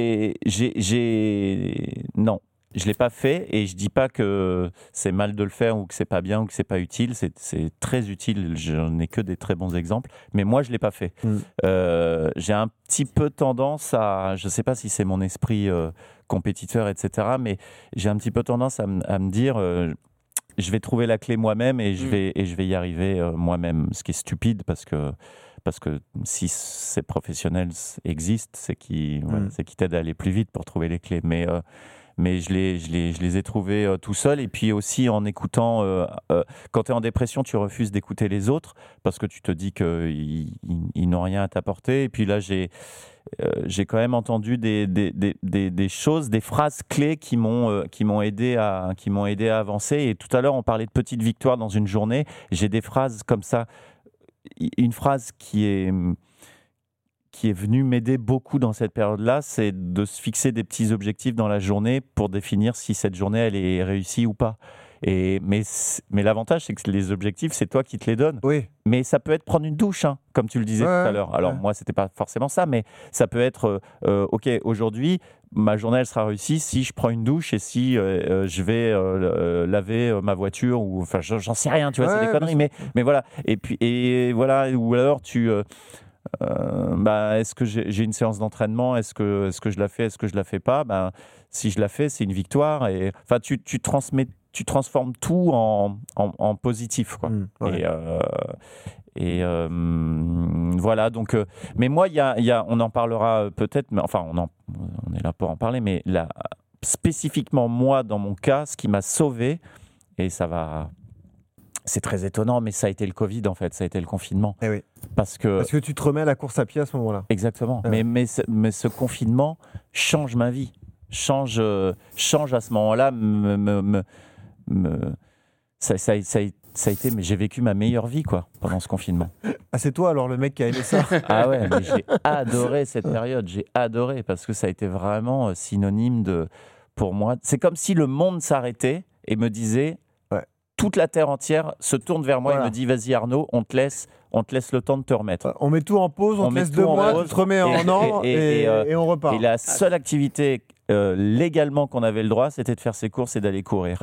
non, je l'ai pas fait et je dis pas que c'est mal de le faire ou que c'est pas bien ou que c'est pas utile. C'est très utile. Je n'ai que des très bons exemples, mais moi, je l'ai pas fait. Mm. J'ai un petit peu tendance à, je sais pas si c'est mon esprit compétiteur, etc., mais j'ai un petit peu tendance à me dire. Je vais trouver la clé moi-même et je vais y arriver moi-même. Ce qui est stupide parce que si ces professionnels existent, c'est qu'ils t'aident à aller plus vite pour trouver les clés. Mais je les ai trouvés tout seul. Et puis aussi en écoutant, quand tu es en dépression, tu refuses d'écouter les autres parce que tu te dis qu'ils n'ont rien à t'apporter. Et puis là, j'ai quand même entendu des choses, des phrases clés qui m'ont aidé à avancer. Et tout à l'heure, on parlait de petites victoires dans une journée. J'ai des phrases comme ça. Une phrase qui est venue m'aider beaucoup dans cette période-là, c'est de se fixer des petits objectifs dans la journée pour définir si cette journée elle est réussie ou pas. Mais l'avantage, c'est que les objectifs, c'est toi qui te les donnes. Oui. Mais ça peut être prendre une douche, hein, comme tu le disais tout à l'heure. Alors moi, c'était pas forcément ça, mais ça peut être, ok, aujourd'hui, ma journée, elle sera réussie si je prends une douche et si je vais laver ma voiture ou, enfin, j'en sais rien, tu vois, c'est des conneries. Mais voilà. Et voilà, ou alors est-ce que j'ai une séance d'entraînement? Est-ce que je la fais? Est-ce que je la fais pas? Si je la fais, c'est une victoire. Et enfin, tu transformes tout en positif, quoi. Ouais. Voilà. Donc, mais moi, on en parlera peut-être. Mais enfin, on est là pour en parler. Mais là, spécifiquement moi, dans mon cas, ce qui m'a sauvé, et ça va. C'est très étonnant, mais ça a été le Covid, en fait. Ça a été le confinement. Eh oui. Parce que tu te remets à la course à pied à ce moment-là. Exactement. Ouais. Mais ce confinement change ma vie. Change à ce moment-là. Ça a été, mais j'ai vécu ma meilleure vie, quoi, pendant ce confinement. Ah, c'est toi alors le mec qui a aimé ça? Ah ouais, mais j'ai adoré cette période. J'ai adoré parce que ça a été vraiment synonyme de, pour moi, c'est comme si le monde s'arrêtait et me disait, toute la terre entière se tourne vers moi et me dit, vas-y Arnaud, on te laisse le temps de te remettre. On met tout en pause, on te laisse 2 mois, tu te remets en an et on repart. Et la seule activité légalement qu'on avait le droit, c'était de faire ses courses et d'aller courir. Ouais.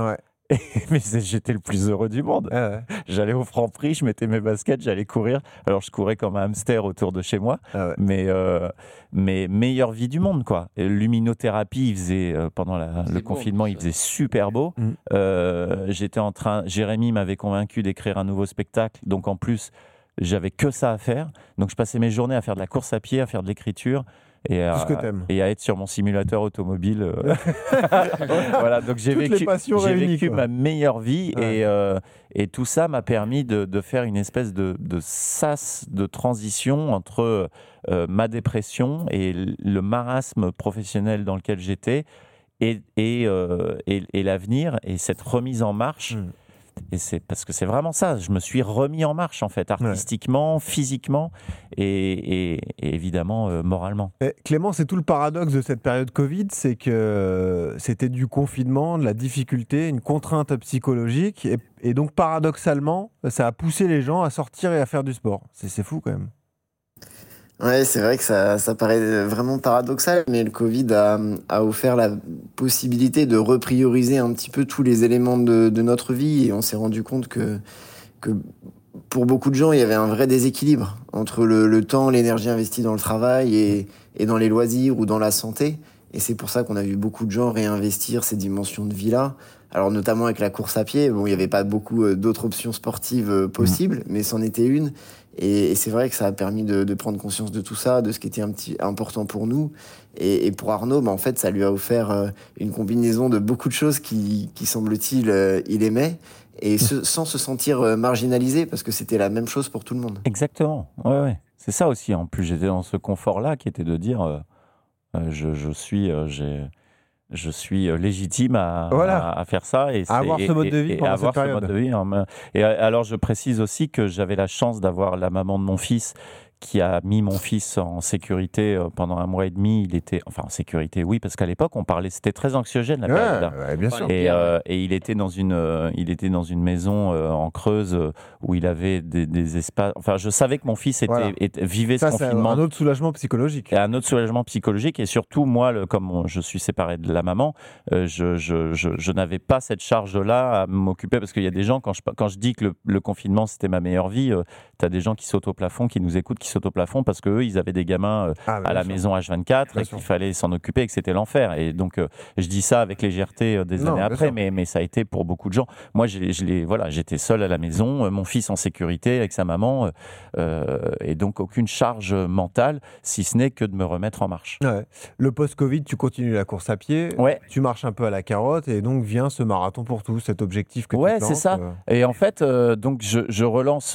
Mais j'étais le plus heureux du monde. Ah ouais. J'allais au Franprix, je mettais mes baskets, j'allais courir. Alors je courais comme un hamster autour de chez moi, Ah ouais. mais meilleure vie du monde, quoi. Et luminothérapie, il faisait pendant le C'est beau, confinement, en plus, il faisait super beau. J'étais en train, Jérémy m'avait convaincu d'écrire un nouveau spectacle, donc en plus j'avais que ça à faire. Donc je passais mes journées à faire de la course à pied, à faire de l'écriture. Et Tout ce que t'aimes. et à être sur mon simulateur automobile. Voilà, donc j'ai Toutes les vécu, passions j'ai réunies, vécu quoi. ma meilleure vie Ouais. et tout ça m'a permis de faire une espèce de sas de transition entre ma dépression et le marasme professionnel dans lequel j'étais et l'avenir et cette remise en marche. Et c'est parce que c'est vraiment ça. Je me suis remis en marche, en fait, artistiquement, physiquement et évidemment moralement. Et Clément, c'est tout le paradoxe de cette période Covid, c'est que c'était du confinement, de la difficulté, une contrainte psychologique, et donc paradoxalement, ça a poussé les gens à sortir et à faire du sport. C'est fou quand même. Ouais, c'est vrai que ça paraît vraiment paradoxal, mais le Covid a offert la possibilité de reprioriser un petit peu tous les éléments de notre vie, et on s'est rendu compte que pour beaucoup de gens, il y avait un vrai déséquilibre entre le temps, l'énergie investie dans le travail et dans les loisirs ou dans la santé. Et c'est pour ça qu'on a vu beaucoup de gens réinvestir ces dimensions de vie-là. Alors notamment avec la course à pied, bon, il n'y avait pas beaucoup d'autres options sportives possibles, mais c'en était une. Et c'est vrai que ça a permis de prendre conscience de tout ça, de ce qui était important pour nous. Et pour Arnaud, en fait, ça lui a offert une combinaison de beaucoup de choses qui semble-t-il, il aimait. Et sans se sentir marginalisé, parce que c'était la même chose pour tout le monde. Exactement. Ouais. C'est ça aussi. En plus, j'étais dans ce confort-là qui était de dire je suis légitime à faire ça et à avoir ce mode de vie pendant cette période. Et alors, je précise aussi que j'avais la chance d'avoir la maman de mon fils qui a mis mon fils en sécurité pendant 1 mois et demi. Il était, enfin en sécurité, oui, parce qu'à l'époque, on parlait, c'était très anxiogène la période-là. Ouais, bien sûr. Et il était dans une maison en Creuse où il avait des espaces. Enfin, je savais que mon fils vivait ce confinement. C'est un autre soulagement psychologique. Et un autre soulagement psychologique. Et surtout, moi, comme je suis séparé de la maman, je n'avais pas cette charge-là à m'occuper parce qu'il y a des gens, quand je dis que le confinement c'était ma meilleure vie, tu as des gens qui sautent au plafond, qui nous écoutent, qui sautent au plafond parce qu'eux, ils avaient des gamins à la maison H24 et qu'il fallait s'en occuper et que c'était l'enfer. Et donc, je dis ça avec légèreté des années après, mais ça a été pour beaucoup de gens. Moi, j'étais seul à la maison, mon fils en sécurité avec sa maman, et donc aucune charge mentale, si ce n'est que de me remettre en marche. Ouais. Le post-Covid, tu continues la course à pied, tu marches un peu à la carotte, et donc vient ce marathon pour tous, cet objectif que tu te lances. C'est ça. Et en fait, donc je relance...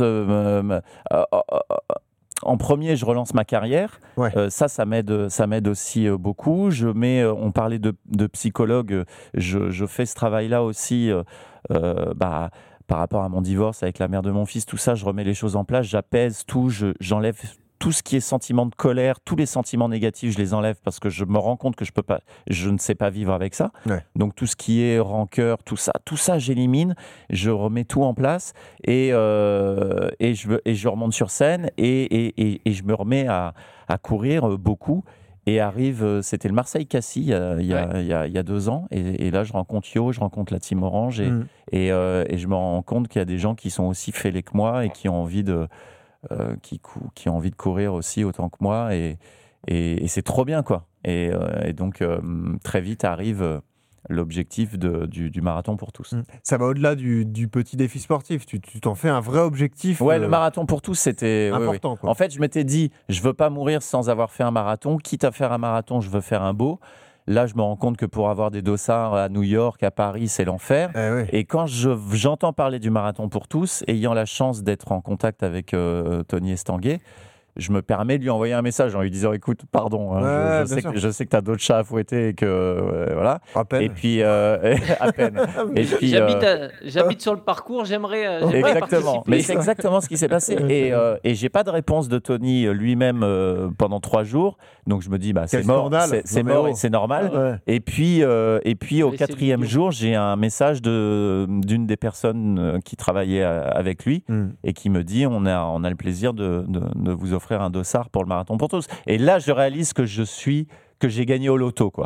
en premier, je relance ma carrière. Ça m'aide aussi beaucoup. On parlait de psychologue. Je fais ce travail-là aussi. Par rapport à mon divorce avec la mère de mon fils, tout ça, je remets les choses en place, j'apaise tout, j'enlève tout ce qui est sentiment de colère, tous les sentiments négatifs, je les enlève parce que je me rends compte que je ne sais pas vivre avec ça. Donc tout ce qui est rancœur, tout ça, j'élimine, je remets tout en place et je remonte sur scène et je me remets à courir beaucoup. Et c'était le Marseille-Cassis il y a 2 ans. Et là, je rencontre Yo, je rencontre la Team Orange et je me rends compte qu'il y a des gens qui sont aussi fêlés que moi et qui ont envie de courir aussi autant que moi. Et c'est trop bien, quoi. Et donc, très vite arrive l'objectif du marathon pour tous. Ça va au-delà du petit défi sportif. Tu t'en fais un vrai objectif. Le marathon pour tous, c'était important. Quoi. En fait, je m'étais dit, je veux pas mourir sans avoir fait un marathon. Quitte à faire un marathon, je veux faire un beau. Là, je me rends compte que pour avoir des dossards à New York, à Paris, c'est l'enfer. Et quand j'entends parler du marathon pour tous, ayant la chance d'être en contact avec Tony Estanguet, je me permets de lui envoyer un message en lui disant écoute, pardon, je sais que tu as d'autres chats à fouetter et que voilà. À peine. Et puis à peine. Et puis j'habite sur le parcours, j'aimerais exactement. participer. Mais c'est exactement ce qui s'est passé. Et j'ai pas de réponse de Tony lui-même pendant 3 jours. Donc je me dis c'est mort, c'est mort et c'est normal. Et puis au 4e jour, j'ai un message d'une des personnes qui travaillait avec lui et qui me dit on a le plaisir de vous offrir un dossard pour le marathon pour tous. Et là, je réalise que j'ai gagné au loto, quoi.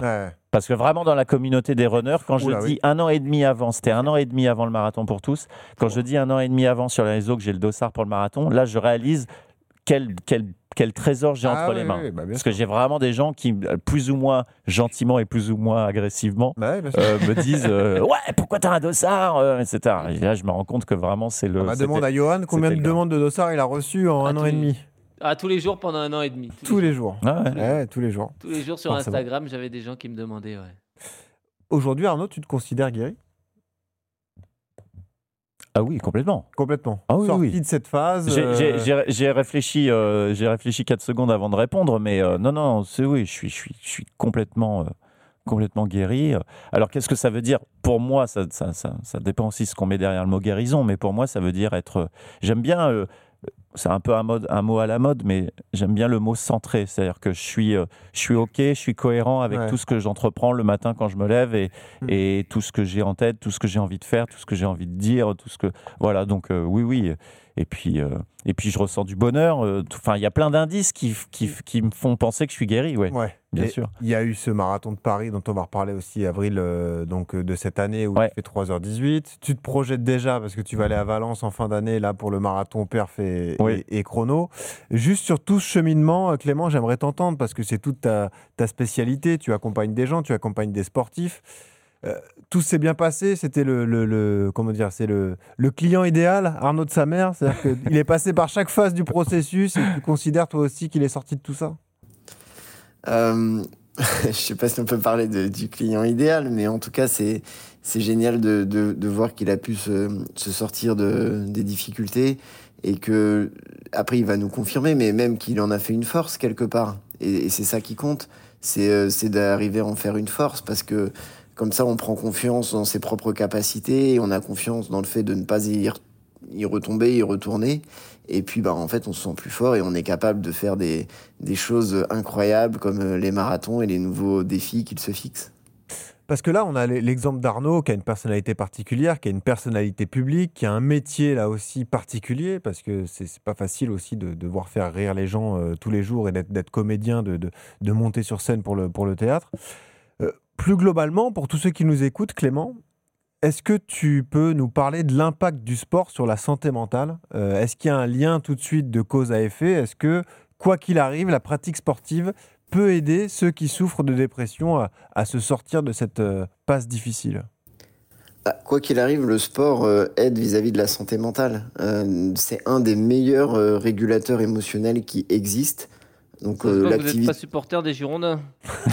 Parce que vraiment, dans la communauté des runners, quand je Oula, dis oui. 1 an et demi avant, c'était 1 an et demi avant le marathon pour tous. Quand je dis 1 an et demi avant sur les réseaux que j'ai le dossard pour le marathon, là, je réalise quel trésor j'ai entre les mains. Bah, bien Parce sûr. que j'ai vraiment des gens qui, plus ou moins gentiment et plus ou moins agressivement, Bah ouais, bien sûr. me disent ouais, pourquoi t'as un dossard, etc. Et là, je me rends compte que vraiment, c'est le. On demande à Johan combien de c'était le demandes de dossard il a reçues en Ah, un an et demi. tous les jours pendant 1 an et demi. Tous les jours. Ah ouais. Ouais, tous les jours. Tous les jours sur Forcément. Instagram, j'avais des gens qui me demandaient. Ouais. Aujourd'hui, Arnaud, tu te considères guéri? Ah oui, complètement. Complètement. Ah oui, Sorti oui. de cette phase. J'ai réfléchi 4 secondes avant de répondre, mais non, oui, je suis complètement guéri. Alors, qu'est-ce que ça veut dire? Pour moi, ça dépend aussi de ce qu'on met derrière le mot guérison, mais pour moi, ça veut dire être... J'aime bien... c'est un peu un mot à la mode, mais j'aime bien le mot centré. C'est-à-dire que je suis OK, je suis cohérent avec Ouais. tout ce que j'entreprends le matin quand je me lève et tout ce que j'ai en tête, tout ce que j'ai envie de faire, tout ce que j'ai envie de dire, tout ce que... Voilà, donc oui. Et puis je ressens du bonheur. Enfin, il y a plein d'indices qui me font penser que je suis guéri, ouais. Ouais. Bien Et sûr. Il y a eu ce marathon de Paris dont on va reparler aussi avril de cette année où Ouais. tu fais 3h18. Tu te projettes déjà parce que tu vas aller à Valence en fin d'année là pour le marathon perf Oui. et chrono. Juste sur tout ce cheminement, Clément, j'aimerais t'entendre parce que c'est toute ta spécialité. Tu accompagnes des gens, tu accompagnes des sportifs. Tout s'est bien passé. C'était comment dire, c'est le client idéal, Arnaud de sa mère. C'est-à-dire qu'il est passé par chaque phase du processus et tu considères toi aussi qu'il est sorti de tout ça? Je sais pas si on peut parler du client idéal, mais en tout cas, c'est génial de voir qu'il a pu se sortir des difficultés et que après il va nous confirmer, mais même qu'il en a fait une force quelque part. Et c'est ça qui compte, c'est d'arriver à en faire une force parce que comme ça, on prend confiance dans ses propres capacités et on a confiance dans le fait de ne pas y retomber, y retourner. Et puis, en fait, on se sent plus fort et on est capable de faire des choses incroyables comme les marathons et les nouveaux défis qu'il se fixe. Parce que là, on a l'exemple d'Arnaud qui a une personnalité particulière, qui a une personnalité publique, qui a un métier là aussi particulier, parce que c'est pas facile aussi de devoir faire rire les gens tous les jours et d'être comédien, de monter sur scène pour le théâtre. Plus globalement, pour tous ceux qui nous écoutent, Clément, est-ce que tu peux nous parler de l'impact du sport sur la santé mentale? Est-ce qu'il y a un lien tout de suite de cause à effet? Est-ce que, quoi qu'il arrive, la pratique sportive peut aider ceux qui souffrent de dépression à se sortir de cette passe difficile? Quoi qu'il arrive, le sport aide vis-à-vis de la santé mentale. C'est un des meilleurs régulateurs émotionnels qui existent. Donc, Ça se voit que vous n'êtes l'activité... pas supporter des Girondins.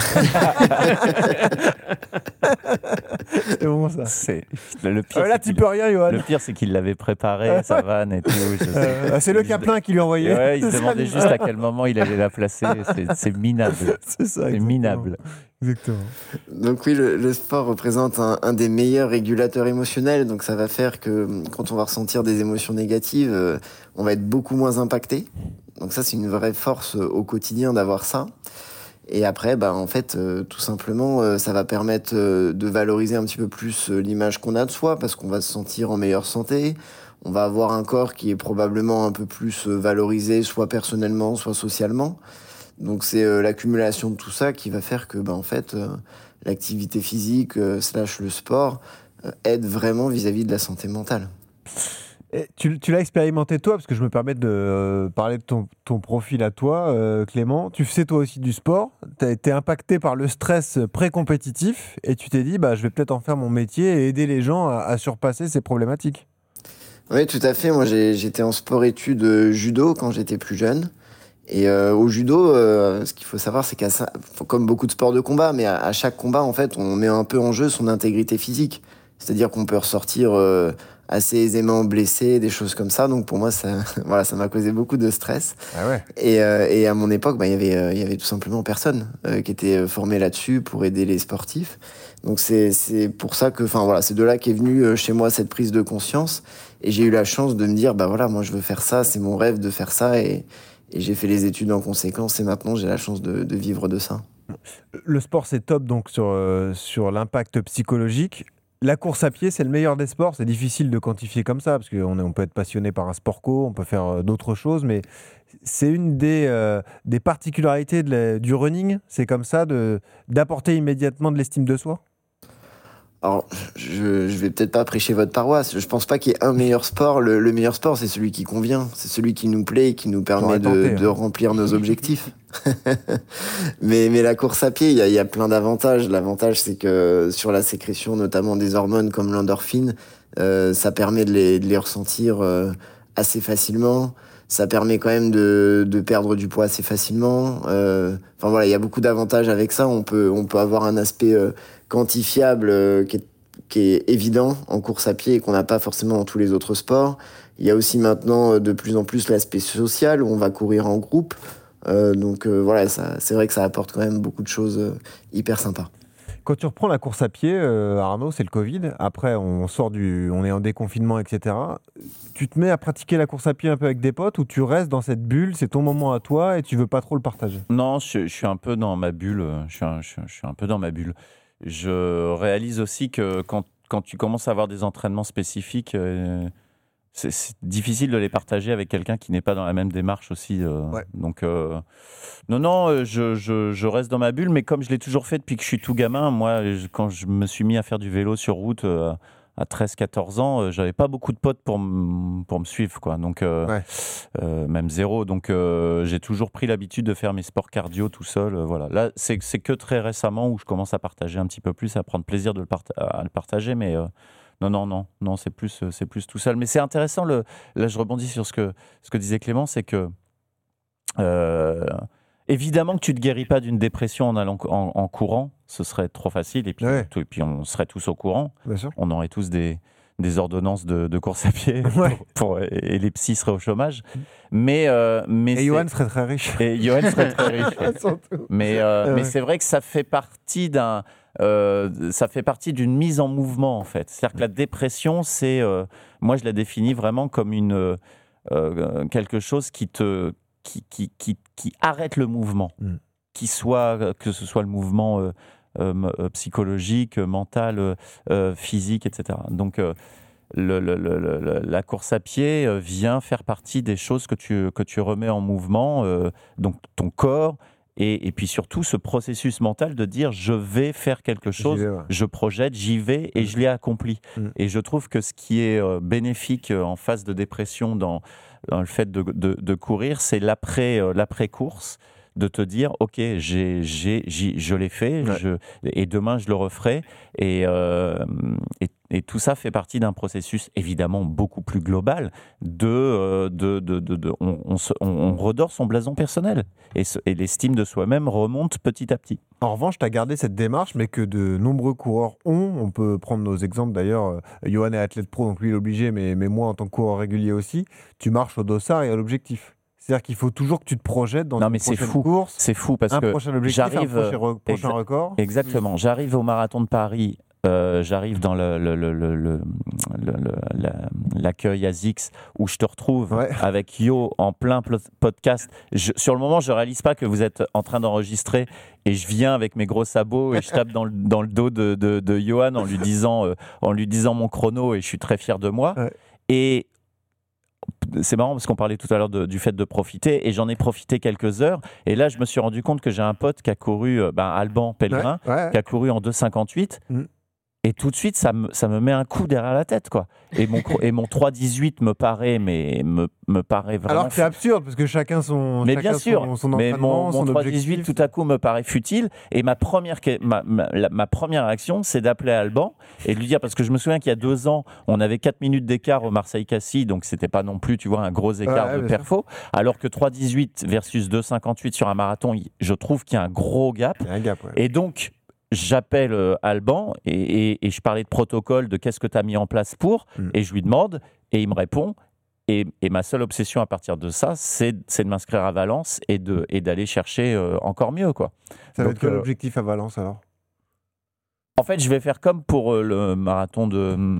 C'est bon ça. C'est le pire. Là, tu peux rien, Johan. Le pire, c'est qu'il l'avait préparé, sa vanne et tout. C'est le Caplin qui lui a envoyé. Ouais, il se C'est ça, demandait lui. juste à quel moment il allait la placer. C'est minable. C'est ça, C'est exactement. minable. Exactement. Donc oui, le sport représente un des meilleurs régulateurs émotionnels. Donc ça va faire que quand on va ressentir des émotions négatives, on va être beaucoup moins impacté. Donc ça, c'est une vraie force au quotidien d'avoir ça. Et après, en fait, tout simplement, ça va permettre de valoriser un petit peu plus l'image qu'on a de soi parce qu'on va se sentir en meilleure santé. On va avoir un corps qui est probablement un peu plus valorisé, soit personnellement, soit socialement. Donc c'est l'accumulation de tout ça qui va faire que, en fait, l'activité physique / le sport aide vraiment vis-à-vis de la santé mentale. Et tu l'as expérimenté toi, parce que je me permets de parler de ton profil à toi, Clément. Tu fais toi aussi du sport, tu as été impacté par le stress pré-compétitif et tu t'es dit, je vais peut-être en faire mon métier et aider les gens à surpasser ces problématiques. Oui, tout à fait. Moi, j'étais en sport-études judo quand j'étais plus jeune. Et au judo, ce qu'il faut savoir, c'est comme beaucoup de sports de combat, mais à chaque combat, en fait, on met un peu en jeu son intégrité physique. C'est-à-dire qu'on peut ressortir assez aisément blessé, des choses comme ça. Donc pour moi, ça m'a causé beaucoup de stress. Ah ouais. Et à mon époque, il y avait tout simplement personne qui était formé là-dessus pour aider les sportifs. Donc c'est pour ça que, c'est de là qu'est venue chez moi cette prise de conscience. Et j'ai eu la chance de me dire, moi je veux faire ça, c'est mon rêve de faire ça. Et j'ai fait les études en conséquence. Et maintenant, j'ai la chance de vivre de ça. Le sport, c'est top donc sur l'impact psychologique. La course à pied, c'est le meilleur des sports. C'est difficile de quantifier comme ça, parce qu'on peut être passionné par un sport co, on peut faire d'autres choses, mais c'est une des particularités du running. C'est comme ça, d'apporter immédiatement de l'estime de soi. Alors, je vais peut-être pas prêcher votre paroisse. Je pense pas qu'il y ait un meilleur sport. Le meilleur sport, c'est celui qui convient. C'est celui qui nous plaît et qui nous permet de remplir nos objectifs. mais la course à pied, il y a plein d'avantages. L'avantage, c'est que sur la sécrétion, notamment des hormones comme l'endorphine, ça permet de les ressentir assez facilement. Ça permet quand même de perdre du poids assez facilement. Enfin voilà, il y a beaucoup d'avantages avec ça. On peut avoir un aspect quantifiable qui est évident en course à pied et qu'on n'a pas forcément dans tous les autres sports. Il y a aussi maintenant de plus en plus l'aspect social où on va courir en groupe. Donc voilà, c'est vrai que ça apporte quand même beaucoup de choses hyper sympas. Quand tu reprends la course à pied, Arnaud, c'est le Covid. Après, on est en déconfinement, etc. Tu te mets à pratiquer la course à pied un peu avec des potes ou tu restes dans cette bulle, c'est ton moment à toi et tu veux pas trop le partager? Non, je suis un peu dans ma bulle. Je suis un peu dans ma bulle. Je réalise aussi que quand tu commences à avoir des entraînements spécifiques, c'est difficile de les partager avec quelqu'un qui n'est pas dans la même démarche aussi. Ouais. Donc, je reste dans ma bulle, mais comme je l'ai toujours fait depuis que je suis tout gamin, moi, quand je me suis mis à faire du vélo sur route à 13-14 ans, j'avais pas beaucoup de potes pour me suivre, quoi. Donc, même zéro. Donc, j'ai toujours pris l'habitude de faire mes sports cardio tout seul. Voilà. Là, c'est que très récemment où je commence à partager un petit peu plus, à prendre plaisir à le partager, mais non, c'est plus tout seul. Mais c'est intéressant. Là, je rebondis sur ce que disait Clément, c'est que évidemment que tu ne te guéris pas d'une dépression en allant en courant, ce serait trop facile. Et puis on serait tous au courant. Bien sûr. On aurait tous des ordonnances de course à pied et les psys seraient au chômage. Mais Johan serait très riche. Et Johan serait très riche. Mais c'est vrai que ça fait partie d'une mise en mouvement, en fait. C'est-à-dire que la dépression, moi je la définis vraiment comme quelque chose qui arrête le mouvement, que ce soit le mouvement psychologique, mental, physique, etc. Donc la course à pied vient faire partie des choses que tu remets en mouvement, donc ton corps, et puis surtout ce processus mental de dire je vais faire quelque chose, je projette, j'y vais et je l'ai accompli. Et je trouve que ce qui est bénéfique en phase de dépression dans le fait de courir, c'est l'après-course, de te dire ok, je l'ai fait, et demain je le referai, et tout ça fait partie d'un processus évidemment beaucoup plus global on redore son blason personnel et l'estime de soi-même remonte petit à petit. En revanche, tu as gardé cette démarche, mais que de nombreux coureurs ont. On peut prendre nos exemples d'ailleurs. Johan est athlète pro, donc lui il est obligé, mais moi en tant que coureur régulier aussi, tu marches au dossard et à l'objectif. C'est-à-dire qu'il faut toujours que tu te projettes dans une prochaine course. C'est fou parce que prochain objectif, un prochain record. Exactement. J'arrive au marathon de Paris. J'arrive dans l'accueil ASICS où je te retrouve avec Yo en plein podcast. Sur le moment, je réalise pas que vous êtes en train d'enregistrer et je viens avec mes gros sabots et je tape dans le dos de Johan en lui disant mon chrono, et je suis très fier de moi. Et c'est marrant parce qu'on parlait tout à l'heure du fait de profiter, et j'en ai profité quelques heures, et là je me suis rendu compte que j'ai un pote qui a couru, Alban Pellegrin, qui a couru en 2,58. Et tout de suite, ça me met un coup derrière la tête, quoi. Et mon 3,18 me paraît vraiment. Alors que c'est absurde, parce que chacun son entraînement, mon son 3,18 tout à coup me paraît futile. Et ma première action, c'est d'appeler Alban et de lui dire, parce que je me souviens qu'il y a 2 ans, on avait 4 minutes d'écart au Marseille-Cassis, donc c'était pas non plus, tu vois, un gros écart de perfo. Alors que 3,18 versus 2,58 sur un marathon, je trouve qu'il y a un gros gap. Il y a un gap, Et donc, j'appelle Alban et je parlais de protocole, de qu'est-ce que tu as mis en place pour, et je lui demande, et il me répond, et ma seule obsession à partir de ça, c'est de m'inscrire à Valence et d'aller chercher encore mieux, quoi. Ça va être quel objectif à Valence alors? En fait, je vais faire comme pour le marathon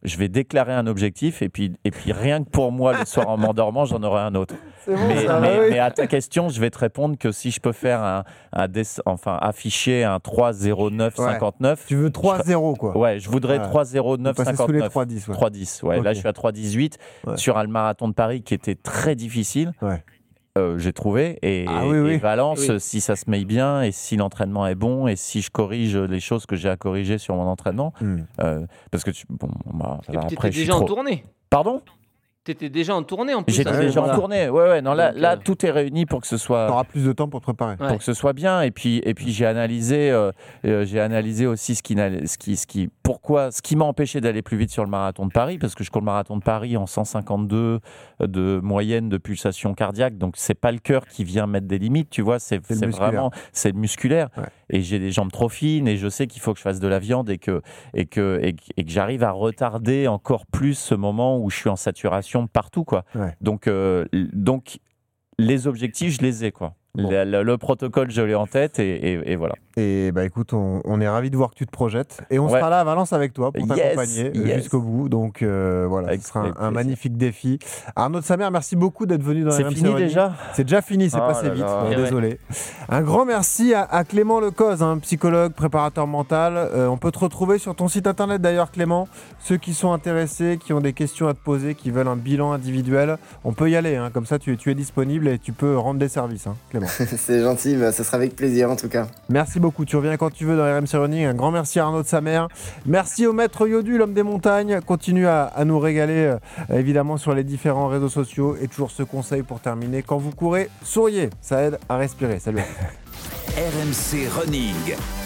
je vais déclarer un objectif et puis rien que pour moi, le soir en m'endormant, j'en aurai un autre. C'est bon, ça, oui. Mais à ta question, je vais te répondre que si je peux faire afficher un 3,09,59. Tu veux 3,0 quoi. Ouais, je voudrais 3,09,59. Sous les 3,10. 3,10, ouais. Okay. Là, je suis à 3,18 sur un marathon de Paris qui était très difficile. Ouais. J'ai trouvé. Et Valence, si ça se met bien et si l'entraînement est bon et si je corrige les choses que j'ai à corriger sur mon entraînement. Parce que et puis t'étais déjà en tournée. Pardon ? T'étais déjà en tournée en plus. J'étais déjà en tournée. Ouais. Non, là, tout est réuni pour que ce soit. T'auras plus de temps pour te préparer. Pour que ce soit bien. Et puis j'ai analysé aussi ce qui m'a empêché d'aller plus vite sur le marathon de Paris, parce que je cours le marathon de Paris en 152 de moyenne de pulsation cardiaque. Donc c'est pas le cœur qui vient mettre des limites, tu vois. C'est vraiment le musculaire. Ouais. Et j'ai des jambes trop fines et je sais qu'il faut que je fasse de la viande et que j'arrive à retarder encore plus ce moment où je suis en saturation partout, quoi. Ouais. Donc les objectifs, je les ai, quoi. Bon. Le protocole, je l'ai en tête et voilà. Et écoute, on est ravis de voir que tu te projettes. Et on sera là à Valence avec toi pour t'accompagner jusqu'au bout. Donc voilà, ce sera un magnifique défi. Arnaud de Samer, merci beaucoup d'être venu dans la RMC. C'est fini déjà ? C'est déjà fini, c'est passé vite. Désolé. Un grand merci à Clément Lecoz, psychologue, préparateur mental. On peut te retrouver sur ton site internet d'ailleurs, Clément. Ceux qui sont intéressés, qui ont des questions à te poser, qui veulent un bilan individuel, on peut y aller. Comme ça, tu es disponible et tu peux rendre des services, Clément. C'est gentil, ce sera avec plaisir en tout cas. Merci beaucoup, tu reviens quand tu veux dans RMC Running. Un grand merci à Arnaud de Samer. Merci au maître Yodu, l'homme des montagnes. Continue à nous régaler évidemment sur les différents réseaux sociaux. Et toujours ce conseil pour terminer, quand vous courez, souriez, ça aide à respirer. Salut. RMC Running.